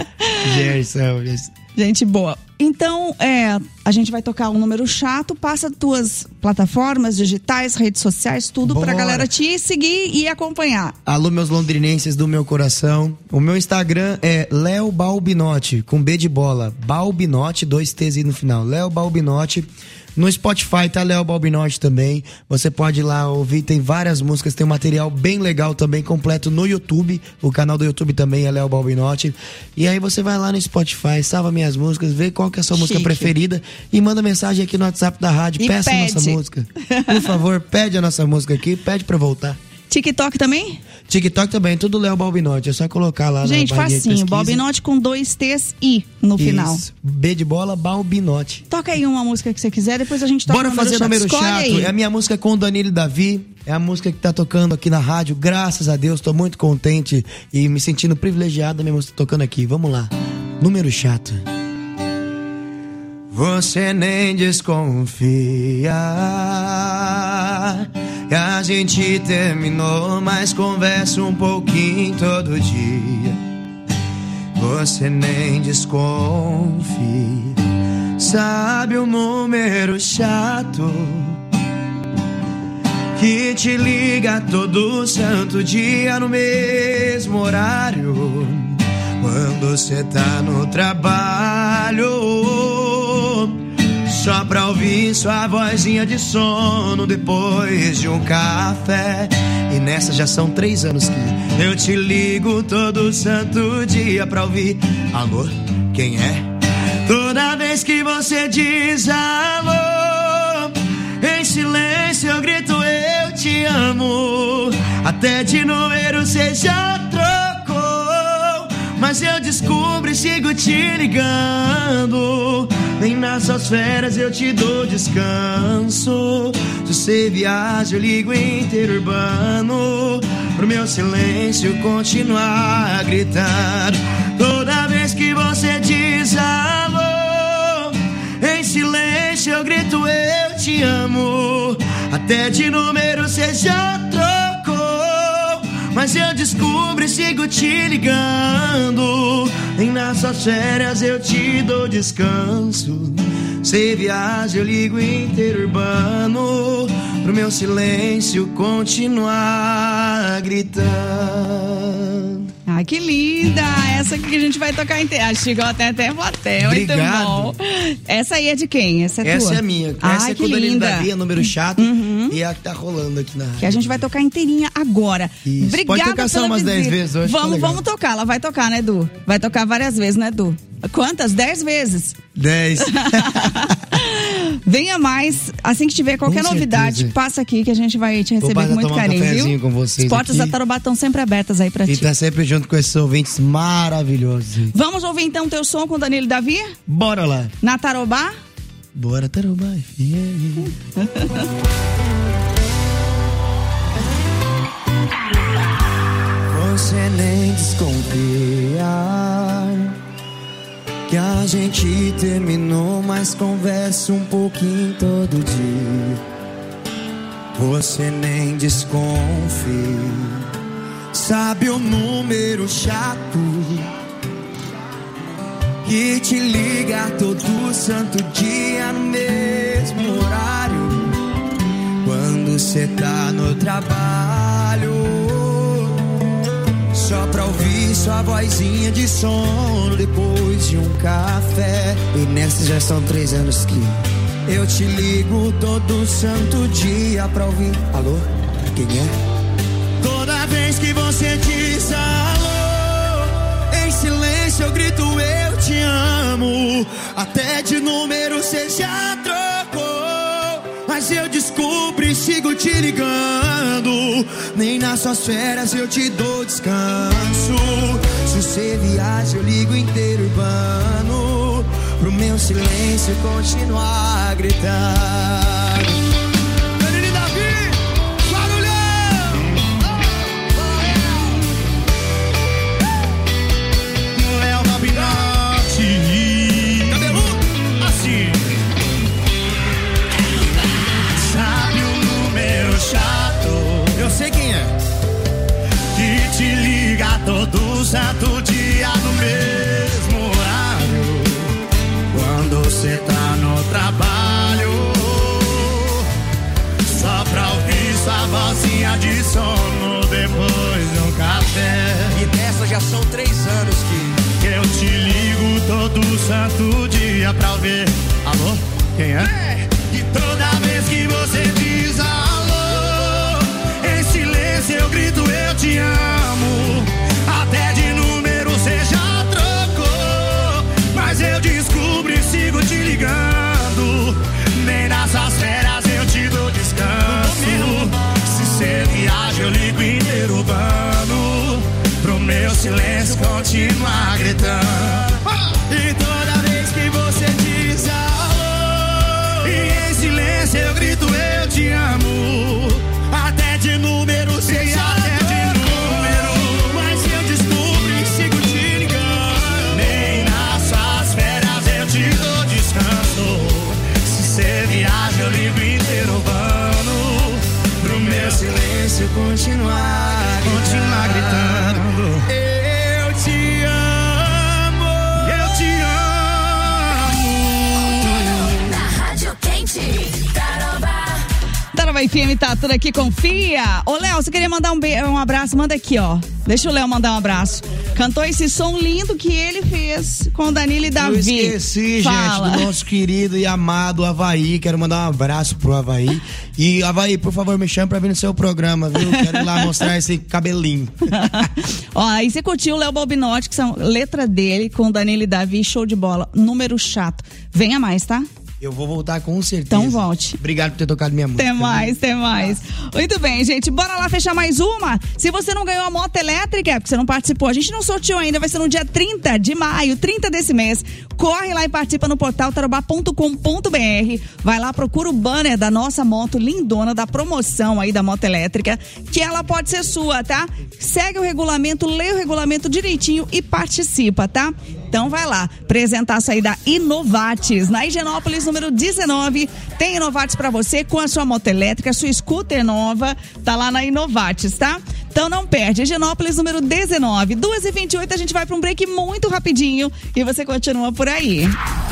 Gerson, Gerson. Gente boa. Então, é, a gente vai tocar um número chato, passa tuas plataformas digitais, redes sociais, tudo pra Bora. galera te seguir e acompanhar. Alô, meus londrinenses do meu coração. O meu Instagram é Léo Balbinotti, com B de bola. Balbinotti, dois T's aí no final. Léo Balbinotti. No Spotify tá Léo Balbinotti também. Você pode ir lá ouvir, tem várias músicas, tem um material bem legal também, completo no YouTube. O canal do YouTube também é Léo Balbinotti. E aí você vai lá no Spotify, salva minhas músicas, vê qual que é a sua música Chique. preferida e manda mensagem aqui no WhatsApp da rádio. E Peça a nossa pede. música. Por favor, pede a nossa música aqui, pede pra voltar. TikTok também? TikTok também, tudo Léo Balbinotti. É só colocar lá Gente, na barrinha de facinho. pesquisa. Balbinotti com dois T's I no Isso. final. B de bola, Balbinotti. Toca aí uma música que você quiser, depois a gente toca Bora o número fazer chato. número Escolhe chato. aí. É a minha música com o Danilo e Davi. É a música que tá tocando aqui na rádio. Graças a Deus, tô muito contente e me sentindo privilegiado da minha música tocando aqui. Vamos lá. Número chato. Você nem desconfia que a gente terminou, mas conversa um pouquinho todo dia. Você nem desconfia. Sabe o número chato que te liga todo santo dia no mesmo horário, quando cê tá no trabalho, só pra ouvir sua vozinha de sono depois de um café. E nessa já são três anos que eu te ligo todo santo dia pra ouvir. Alô, quem é? Toda vez que você diz alô, em silêncio eu grito eu te amo. Até de número cê já trocou, mas eu descubro e sigo te ligando. Nem nas suas férias eu te dou descanso. Se você viaja eu ligo interurbano, pro meu silêncio continuar a gritar. Toda vez que você diz alô, em silêncio eu grito eu te amo. Até de número cê já trocou, mas eu descubro e sigo te ligando. Nem nas suas férias eu te dou descanso. Cê viaja eu ligo interurbano, pro meu silêncio continuar gritando. Ai, que linda! Essa aqui que a gente vai tocar inteira. Chegou até até plateia. Muito bom. Essa aí é de quem? Essa é tua? Essa é a minha. Ai, essa é que com o Danilo linda. Davi, é número chato. Uhum. E é a que tá rolando aqui na rádio. Que a gente vai tocar inteirinha agora. Isso. Obrigada Pode tocar só pela umas visita. dez vezes hoje. Vamos, legal. vamos tocar. Ela vai tocar, né, Edu? Vai tocar várias vezes, né, Edu? Quantas? Dez vezes. Dez. Venha mais. Assim que tiver qualquer Com novidade, certeza. passa aqui que a gente vai te Vou receber passar com muito tomar um carinho, cafezinho viu? com vocês As portas aqui. da Tarobá estão sempre abertas aí pra E ti. tá sempre junto com esses ouvintes maravilhosos. Vamos ouvir então teu som com o Danilo e Davi? Bora lá. Na Tarobá? Bora, Tarobá F M. Você nem desconfia que a gente terminou, mas conversa um pouquinho todo dia. Você nem desconfia. Sabe o número chato que te liga todo santo dia no mesmo horário, quando cê tá no trabalho, só pra ouvir sua vozinha de sono depois de um café. E nessas já são três anos que eu te ligo todo santo dia pra ouvir. Alô, quem é? Toda vez que você diz alô, em silêncio eu grito eu te amo. Até de número cê já trocou, mas eu descubro e sigo te ligando. Nem nas suas férias eu te dou descanso. Se você viaja eu ligo interurbano, pro meu silêncio continuar a gritar. Danilo e Davi, barulhão! Léo Babinotti, cabeludo, assim. Sabe o número chato? Eu sei quem é. Que te liga todo santo dia no mesmo horário, quando cê tá no trabalho, só pra ouvir sua vozinha de sono depois de um café. E dessa já são três anos que eu te ligo todo santo dia pra ouvir. Alô, quem é? É. E toda vez que você diz alô, em silêncio eu grito eu te amo. Até de número cê já trocou, mas eu descubro e sigo te ligando. Nem nessas férias eu te dou descanso. Se cê viaja eu ligo interurbano, pro meu silêncio continuar gritando. E toda vez que você diz alô, e em silêncio eu grito eu te amo. Até de número cê já trocou, mas eu descubro e sigo te ligando. Nem nas se eu continuar, continuar gritando. Eu te amo, eu te amo. Na Rádio Quente, Tarobá. Tarobá F M tá tudo aqui, confia. Ô, Léo, você queria mandar um, be- um abraço? Manda aqui, ó. Deixa o Léo mandar um abraço. Cantou esse som lindo que ele fez com o Danilo e Davi. Eu esqueci, Fala. gente, do nosso querido e amado Havaí. Quero mandar um abraço pro Havaí. E, Havaí, por favor, me chame pra vir no seu programa, viu? Quero ir lá mostrar esse cabelinho. Ó, aí você curtiu o Léo Balbinotti, que são letra dele com o Danilo e Davi, show de bola. Número chato. Venha mais, tá? Eu vou voltar com certeza. Então volte. Obrigado por ter tocado minha música. Tem mais, tem mais. Muito bem, gente. Bora lá fechar mais uma. Se você não ganhou a moto elétrica, é porque você não participou, a gente não sorteou ainda, vai ser no dia trinta de maio, trinta desse mês. Corre lá e participa no portal tarobá ponto com ponto br. Vai lá, procura o banner da nossa moto lindona, da promoção aí da moto elétrica, que ela pode ser sua, tá? Segue o regulamento, lê o regulamento direitinho e participa, tá? Então vai lá, apresentaço aí da Inovates, na Higienópolis, número dezenove, tem Inovates pra você com a sua moto elétrica, sua scooter nova, tá lá na Inovates, tá? Então não perde, Higienópolis, número dezenove, duas e vinte e oito, a gente vai pra um break muito rapidinho e você continua por aí.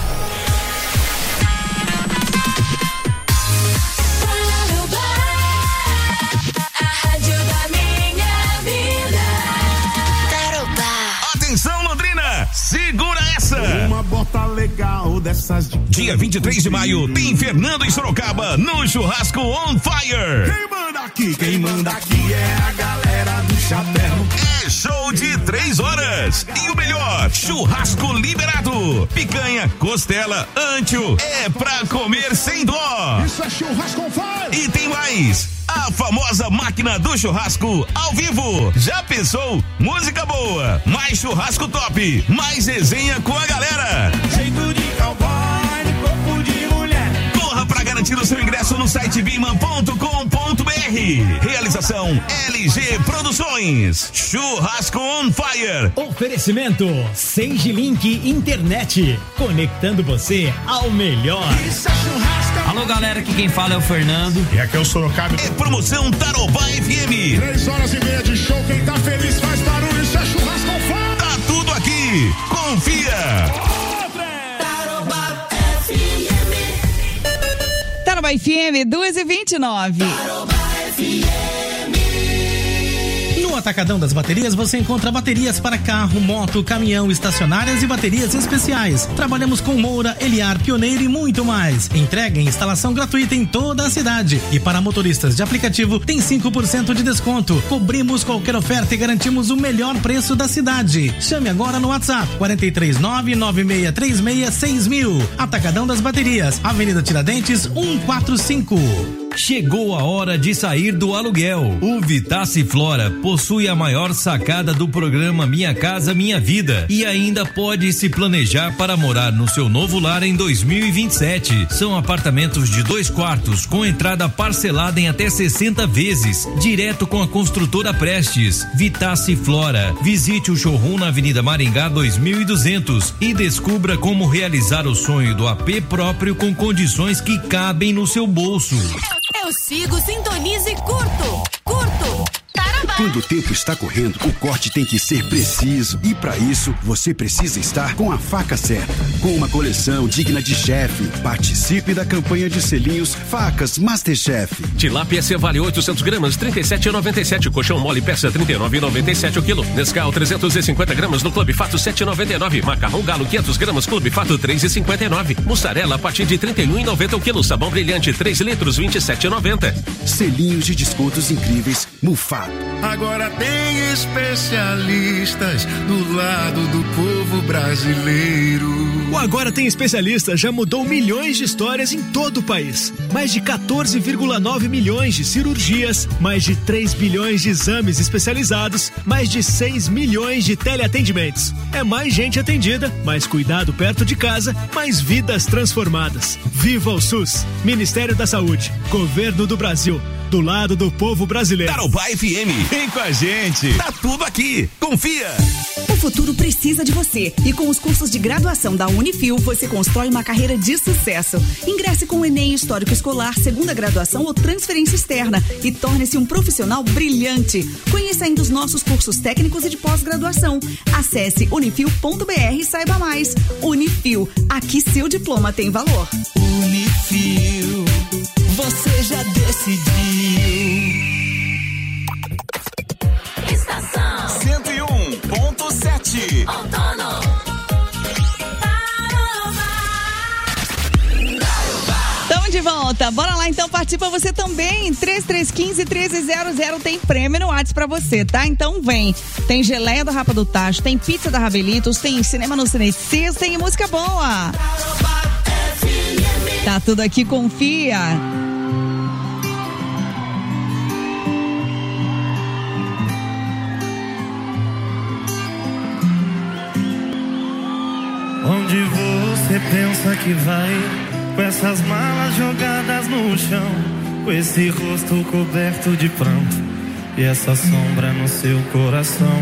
Atenção, Londrina! Segura essa! Uma bota legal dessas de... Dia vinte e três de maio, tem Fernando em Sorocaba, no Churrasco On Fire. Quem manda aqui, quem manda aqui é a galera do chapéu. É show de três horas. E o melhor, churrasco liberado. Picanha, costela, ancho, é pra comer sem dó. Isso é churrasco on fire. E tem mais. A famosa máquina do churrasco ao vivo. Já pensou? Música boa, mais churrasco top, mais resenha com a galera. Jeito de cowboy, corpo de mulher. Corra pra garantir o seu ingresso no site biman ponto com ponto br. Realização L G Produções. Churrasco on Fire. Oferecimento Sage Link Internet, conectando você ao melhor. Isso é churrasco. Alô, galera, aqui quem fala é o Fernando. E aqui é o Sorocaba. É promoção Tarobá F M. Três horas e meia de show, quem tá feliz faz barulho, isso é churrasco on fire. Tá tudo aqui. Confia. Tarobá F M. Tarobá F M, duas e vinte e nove. Tarobá F M. No Atacadão das Baterias você encontra baterias para carro, moto, caminhão, estacionárias e baterias especiais. Trabalhamos com Moura, Eliar, Pioneiro e muito mais. Entrega e instalação gratuita em toda a cidade. E para motoristas de aplicativo tem cinco por cento de desconto. Cobrimos qualquer oferta e garantimos o melhor preço da cidade. Chame agora no WhatsApp quatro três nove, nove seis três seis, seis mil. Atacadão das Baterias, Avenida Tiradentes, cento e quarenta e cinco. Chegou a hora de sair do aluguel. O Vitace Flora possui a maior sacada do programa Minha Casa Minha Vida e ainda pode se planejar para morar no seu novo lar em dois mil e vinte e sete. São apartamentos de dois quartos com entrada parcelada em até sessenta vezes, direto com a construtora Prestes. Vitace Flora. Visite o showroom na Avenida Maringá dois mil e duzentos e descubra como realizar o sonho do A P próprio com condições que cabem no seu bolso. Eu sigo, sintonizo e curto. Curto. Tarobá. Quando o tempo está correndo, o corte tem que ser preciso. E para isso, você precisa estar com a faca certa. Com uma coleção digna de chefe. Participe da campanha de selinhos Facas Masterchef. Tilápia Cevale oitocentos gramas, trinta e sete reais e noventa e sete centavos. Colchão mole peça trinta e nove reais e noventa e sete centavos o quilo. Nescau trezentos e cinquenta gramas no Clube Fato sete reais e noventa e nove centavos. Macarrão Galo quinhentos gramas Clube Fato três reais e cinquenta e nove centavos. Mussarela a partir de trinta e um reais e noventa centavos o quilo. Sabão Brilhante três litros vinte e sete reais e noventa centavos. Selinhos de descontos incríveis Mufato. Agora tem especialistas do lado do povo brasileiro. O Agora Tem Especialistas já mudou milhões de histórias em todo o país. Mais de quatorze vírgula nove milhões de cirurgias, mais de três bilhões de exames especializados, mais de seis milhões de teleatendimentos. É mais gente atendida, mais cuidado perto de casa, mais vidas transformadas. Viva o SUS! Ministério da Saúde, Governo do Brasil. do lado do povo brasileiro. Tarobá F M, vem com a gente. Tá tudo aqui, confia. O futuro precisa de você e com os cursos de graduação da Unifil, você constrói uma carreira de sucesso. Ingresse com o Enem Histórico Escolar, segunda graduação ou transferência externa e torne-se um profissional brilhante. Conheça ainda os nossos cursos técnicos e de pós-graduação. Acesse unifil ponto br e saiba mais. Unifil, aqui seu diploma tem valor. Unifil, você já decidiu. Estação cento e um ponto sete. Outono. Estamos de volta. Bora lá então, participa você também. três três um cinco, um três zero zero tem prêmio no WhatsApp pra você, tá? Então vem. Tem geleia do Rapa do Tacho, tem pizza da Rabelitos, tem cinema no Cinecis, tem música boa. Tá tudo aqui, confia. Onde você pensa que vai, com essas malas jogadas no chão, com esse rosto coberto de pranto e essa sombra no seu coração?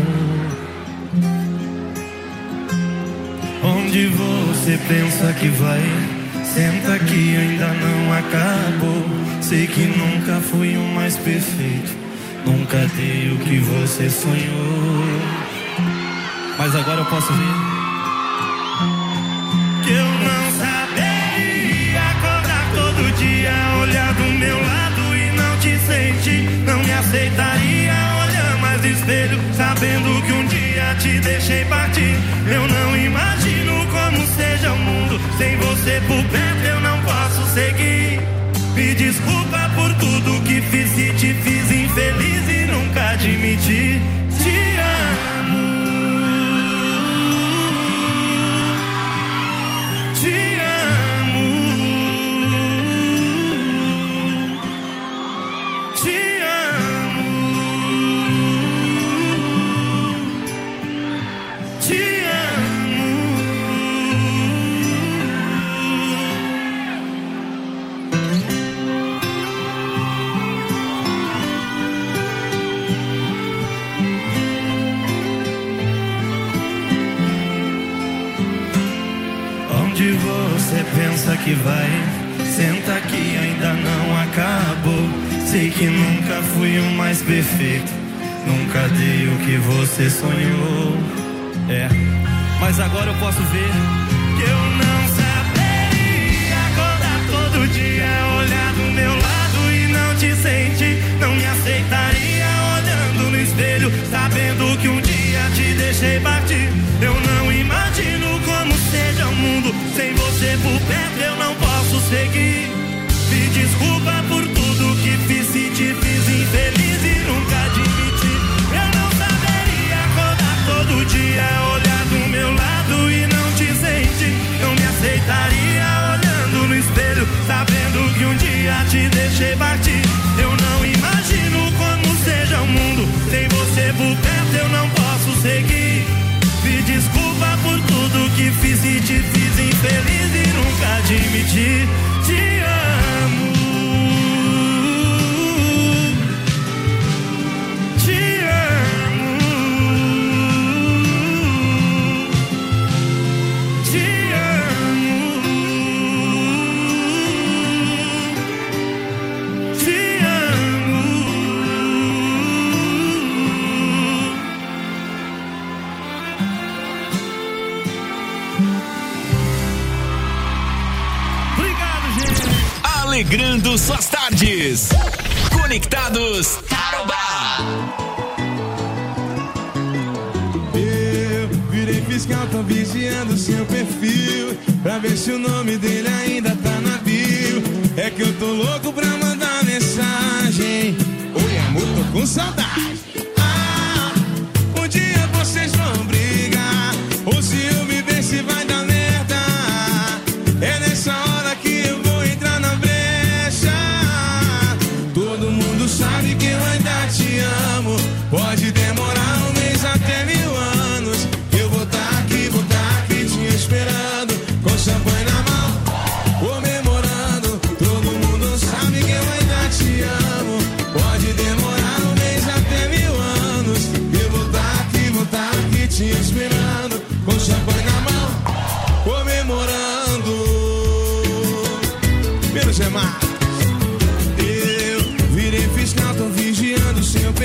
Onde você pensa que vai, senta que ainda não acabou. Sei que nunca fui o mais perfeito, nunca dei o que você sonhou, mas agora eu posso ver que eu não saberia acordar todo dia, olhar do meu lado e não te sentir. Não me aceitaria olhar mais no espelho, sabendo que um dia te deixei partir. Eu não imagino como seja o mundo sem você por perto, eu não posso seguir. Me desculpa por tudo que fiz, se te fiz infeliz e nunca admiti. Te amo. Te amo, te amo, te amo. Onde você pensa que vai, senta que ainda não acabou. Sei que nunca fui o mais perfeito, nunca dei o que você sonhou. É, mas agora eu posso ver que eu não saberia acordar todo dia, olhar do meu lado e não te sentir. Não me aceitaria olhando no espelho, sabendo que um dia te deixei partir. Eu não imagino como seja o mundo sem você por perto, eu não posso seguir. Me desculpa por tudo que fiz, se te fiz infeliz e nunca admiti. Eu não saberia acordar todo dia, olhar do meu lado e não te sentir. Não me aceitaria olhando no espelho, sabendo que um dia te deixei partir. Eu não imagino como seja o mundo sem você por perto, eu não posso seguir. Me desculpa por tudo que fiz e te fiz infeliz e nunca admiti. Te amo, te amo, te amo, te amo. Alegrando suas tardes. Conectados Tarobá. Eu virei fiscal, tô vigiando seu perfil, pra ver se o nome dele ainda tá na bio. É que eu tô louco pra mandar mensagem. Oi amor, tô com saudade. Ah, um dia vocês vão brigar, ou se eu me ver se vai dar merda. É nessa hora que eu vou entrar na brecha. Todo mundo sabe que eu ainda te amo. Pode demorar um mês até mil anos. Eu vou tá aqui, vou tá aqui te esperando, com champanhe na mão.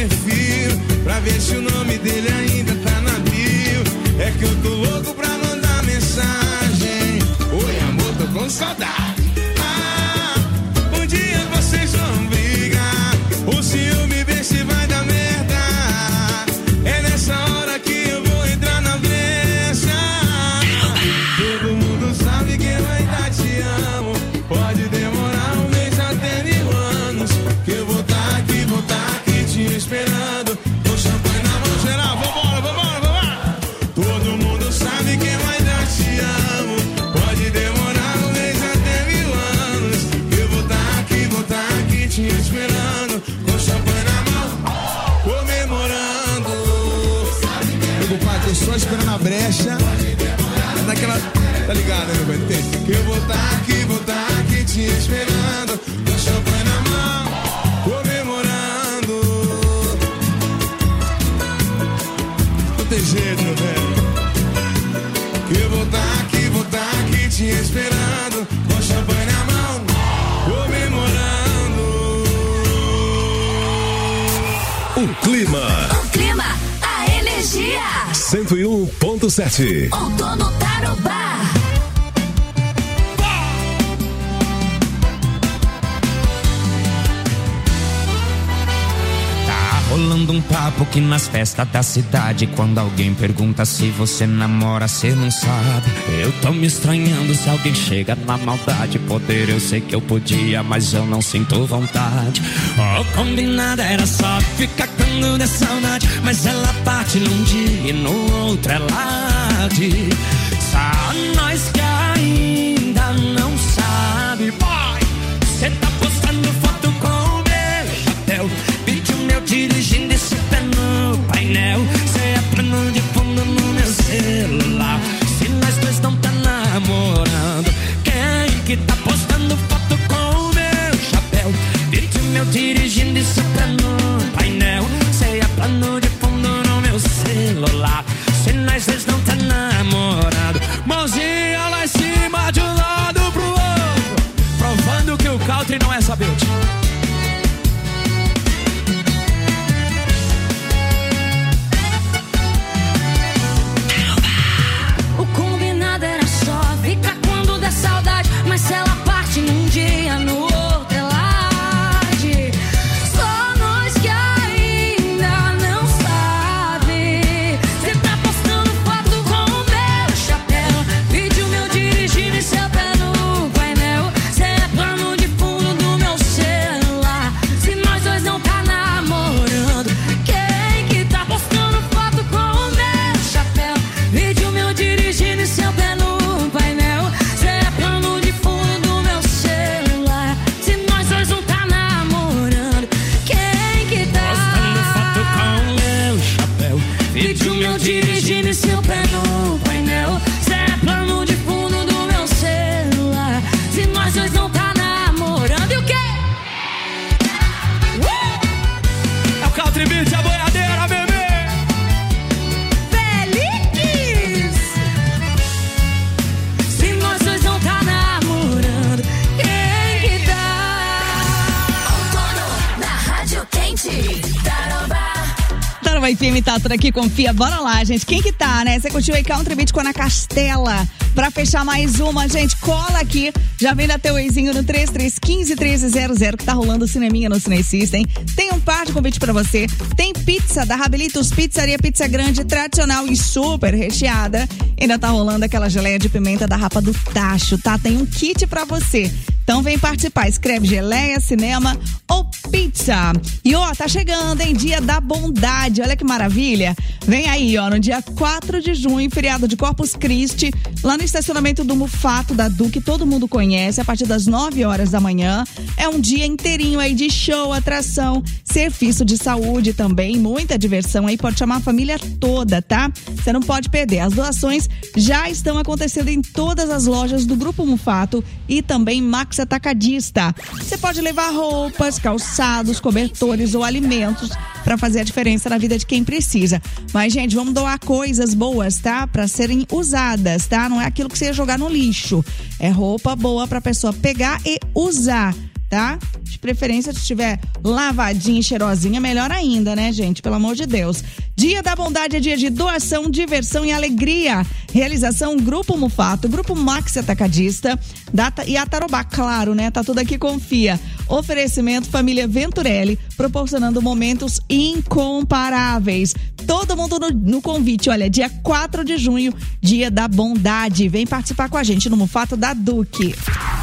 perfil, pra ver se o nome dele ainda tá na bio. É que eu tô louco pra mandar mensagem. Oi amor, tô com saudade. Ah, um dia vocês vão brigar. O ciúme vê se vai dar merda. É nessa hora que eu vou entrar na brecha. Todo mundo sabe que eu ainda te amo. Pode demorar um mês até mil anos, que eu vou tá aqui, vou tá aqui te esperando. Com champanhe na mão geral, vambora, vambora, vambora. Todo mundo sabe que eu ainda te amo. Pode demorar um mês até mil anos, que eu vou tá aqui, vou tá aqui te esperando. Com champanhe na mão, comemorando. Meu compadre, tô só esperando a brecha. Naquela, tá ligado, né, meu velho? Que eu vou tá aqui, vou tá aqui te esperando. Com champanhe na mão, comemorando. Não tem jeito, meu velho. Que eu vou tá aqui, vou tá aqui te esperando. Com champanhe na mão, comemorando. O clima. O clima, a energia. cento e um ponto sete. Outono Tarobá. Rolando um papo que nas festas da cidade, quando alguém pergunta se você namora, cê não sabe. Eu tô me estranhando se alguém chega na maldade. Poder eu sei que eu podia, mas eu não sinto vontade. O combinado era só ficar quando der saudade, mas ela bate num dia e no outro ela arde. Só nós que ainda não sabe. Boy, cê tá postando foto com o meu chapéu, dirigindo esse pé no painel. Cê é plano de fundo no meu celular. Se nós dois não tá namorando, quem que tá postando foto com o meu chapéu? Vídeo meu dirigindo esse pé no painel. Cê é plano de fundo no meu celular. Se nós dois não tá namorando, mãozinha lá em cima de um lado pro outro, provando que o country não é saber. Saudade, mas se ela parte num dia, no outro ela arde. Só nós que ainda não sabe. Cê tá postando foto com o meu chapéu, vídeo meu dirigindo e seu pé no painel. Cê é plano de fundo do meu celular. Se nós dois não tá namorando, quem que tá postando foto com o meu chapéu, vídeo meu dirigindo e seu pé no painel. Vídeo meu dirigindo e seu pé no painel. Cê é plano de fundo do meu celular. Se nós dois não tá namorando, e o quê? Uh! É o Country Beat, a boiadeira, bebê. Feliz! Se nós dois não tá namorando, quem que tá? Outono na Rádio Quente, Tarobá. Tarobá F M tá por aqui, confia. Bora lá, gente. Quem que tá, né? Você curtiu aí Country Beat com a Ana Castela. Pra fechar mais uma, gente, cola aqui. Já vem da teu eizinho no três três um cinco, um três zero zero que tá rolando o cineminha no Cine System. Tem um par de convite pra você. Tem pizza da Rabelitos Pizzaria, pizza grande, tradicional e super recheada. Ainda tá rolando aquela geleia de pimenta da Rapa do Tacho, tá? Tem um kit pra você. Então vem participar, escreve geleia, cinema ou pizza. E ó, tá chegando, hein? Dia da Bondade, olha que maravilha. Vem aí, ó, no dia quatro de junho, feriado de Corpus Christi, lá no estacionamento do Mufato da Duque, todo mundo conhece, a partir das nove horas da manhã. É um dia inteirinho aí de show, atração, serviço de saúde também, muita diversão aí, pode chamar a família toda, tá? Você não pode perder. As doações já estão acontecendo em todas as lojas do Grupo Mufato e também Max Atacadista. Você pode levar roupas, calçados, cobertores ou alimentos para fazer a diferença na vida de quem precisa. Mas, gente, vamos doar coisas boas, tá? Para serem usadas, tá? Não é aquilo que você ia jogar no lixo. É roupa boa pra pessoa pegar e usar. tá? De preferência, se estiver lavadinha e cheirosinha, melhor ainda, né, gente? Pelo amor de Deus. Dia da Bondade é dia de doação, diversão e alegria. Realização Grupo Mufato, Grupo Max Atacadista, Data e a Tarobá, claro, né? Tá tudo aqui, confia. Oferecimento Família Venturelli, proporcionando momentos incomparáveis. Todo mundo no, no convite, olha, dia quatro de junho, dia da Bondade. Vem participar com a gente no Mufato da Duque.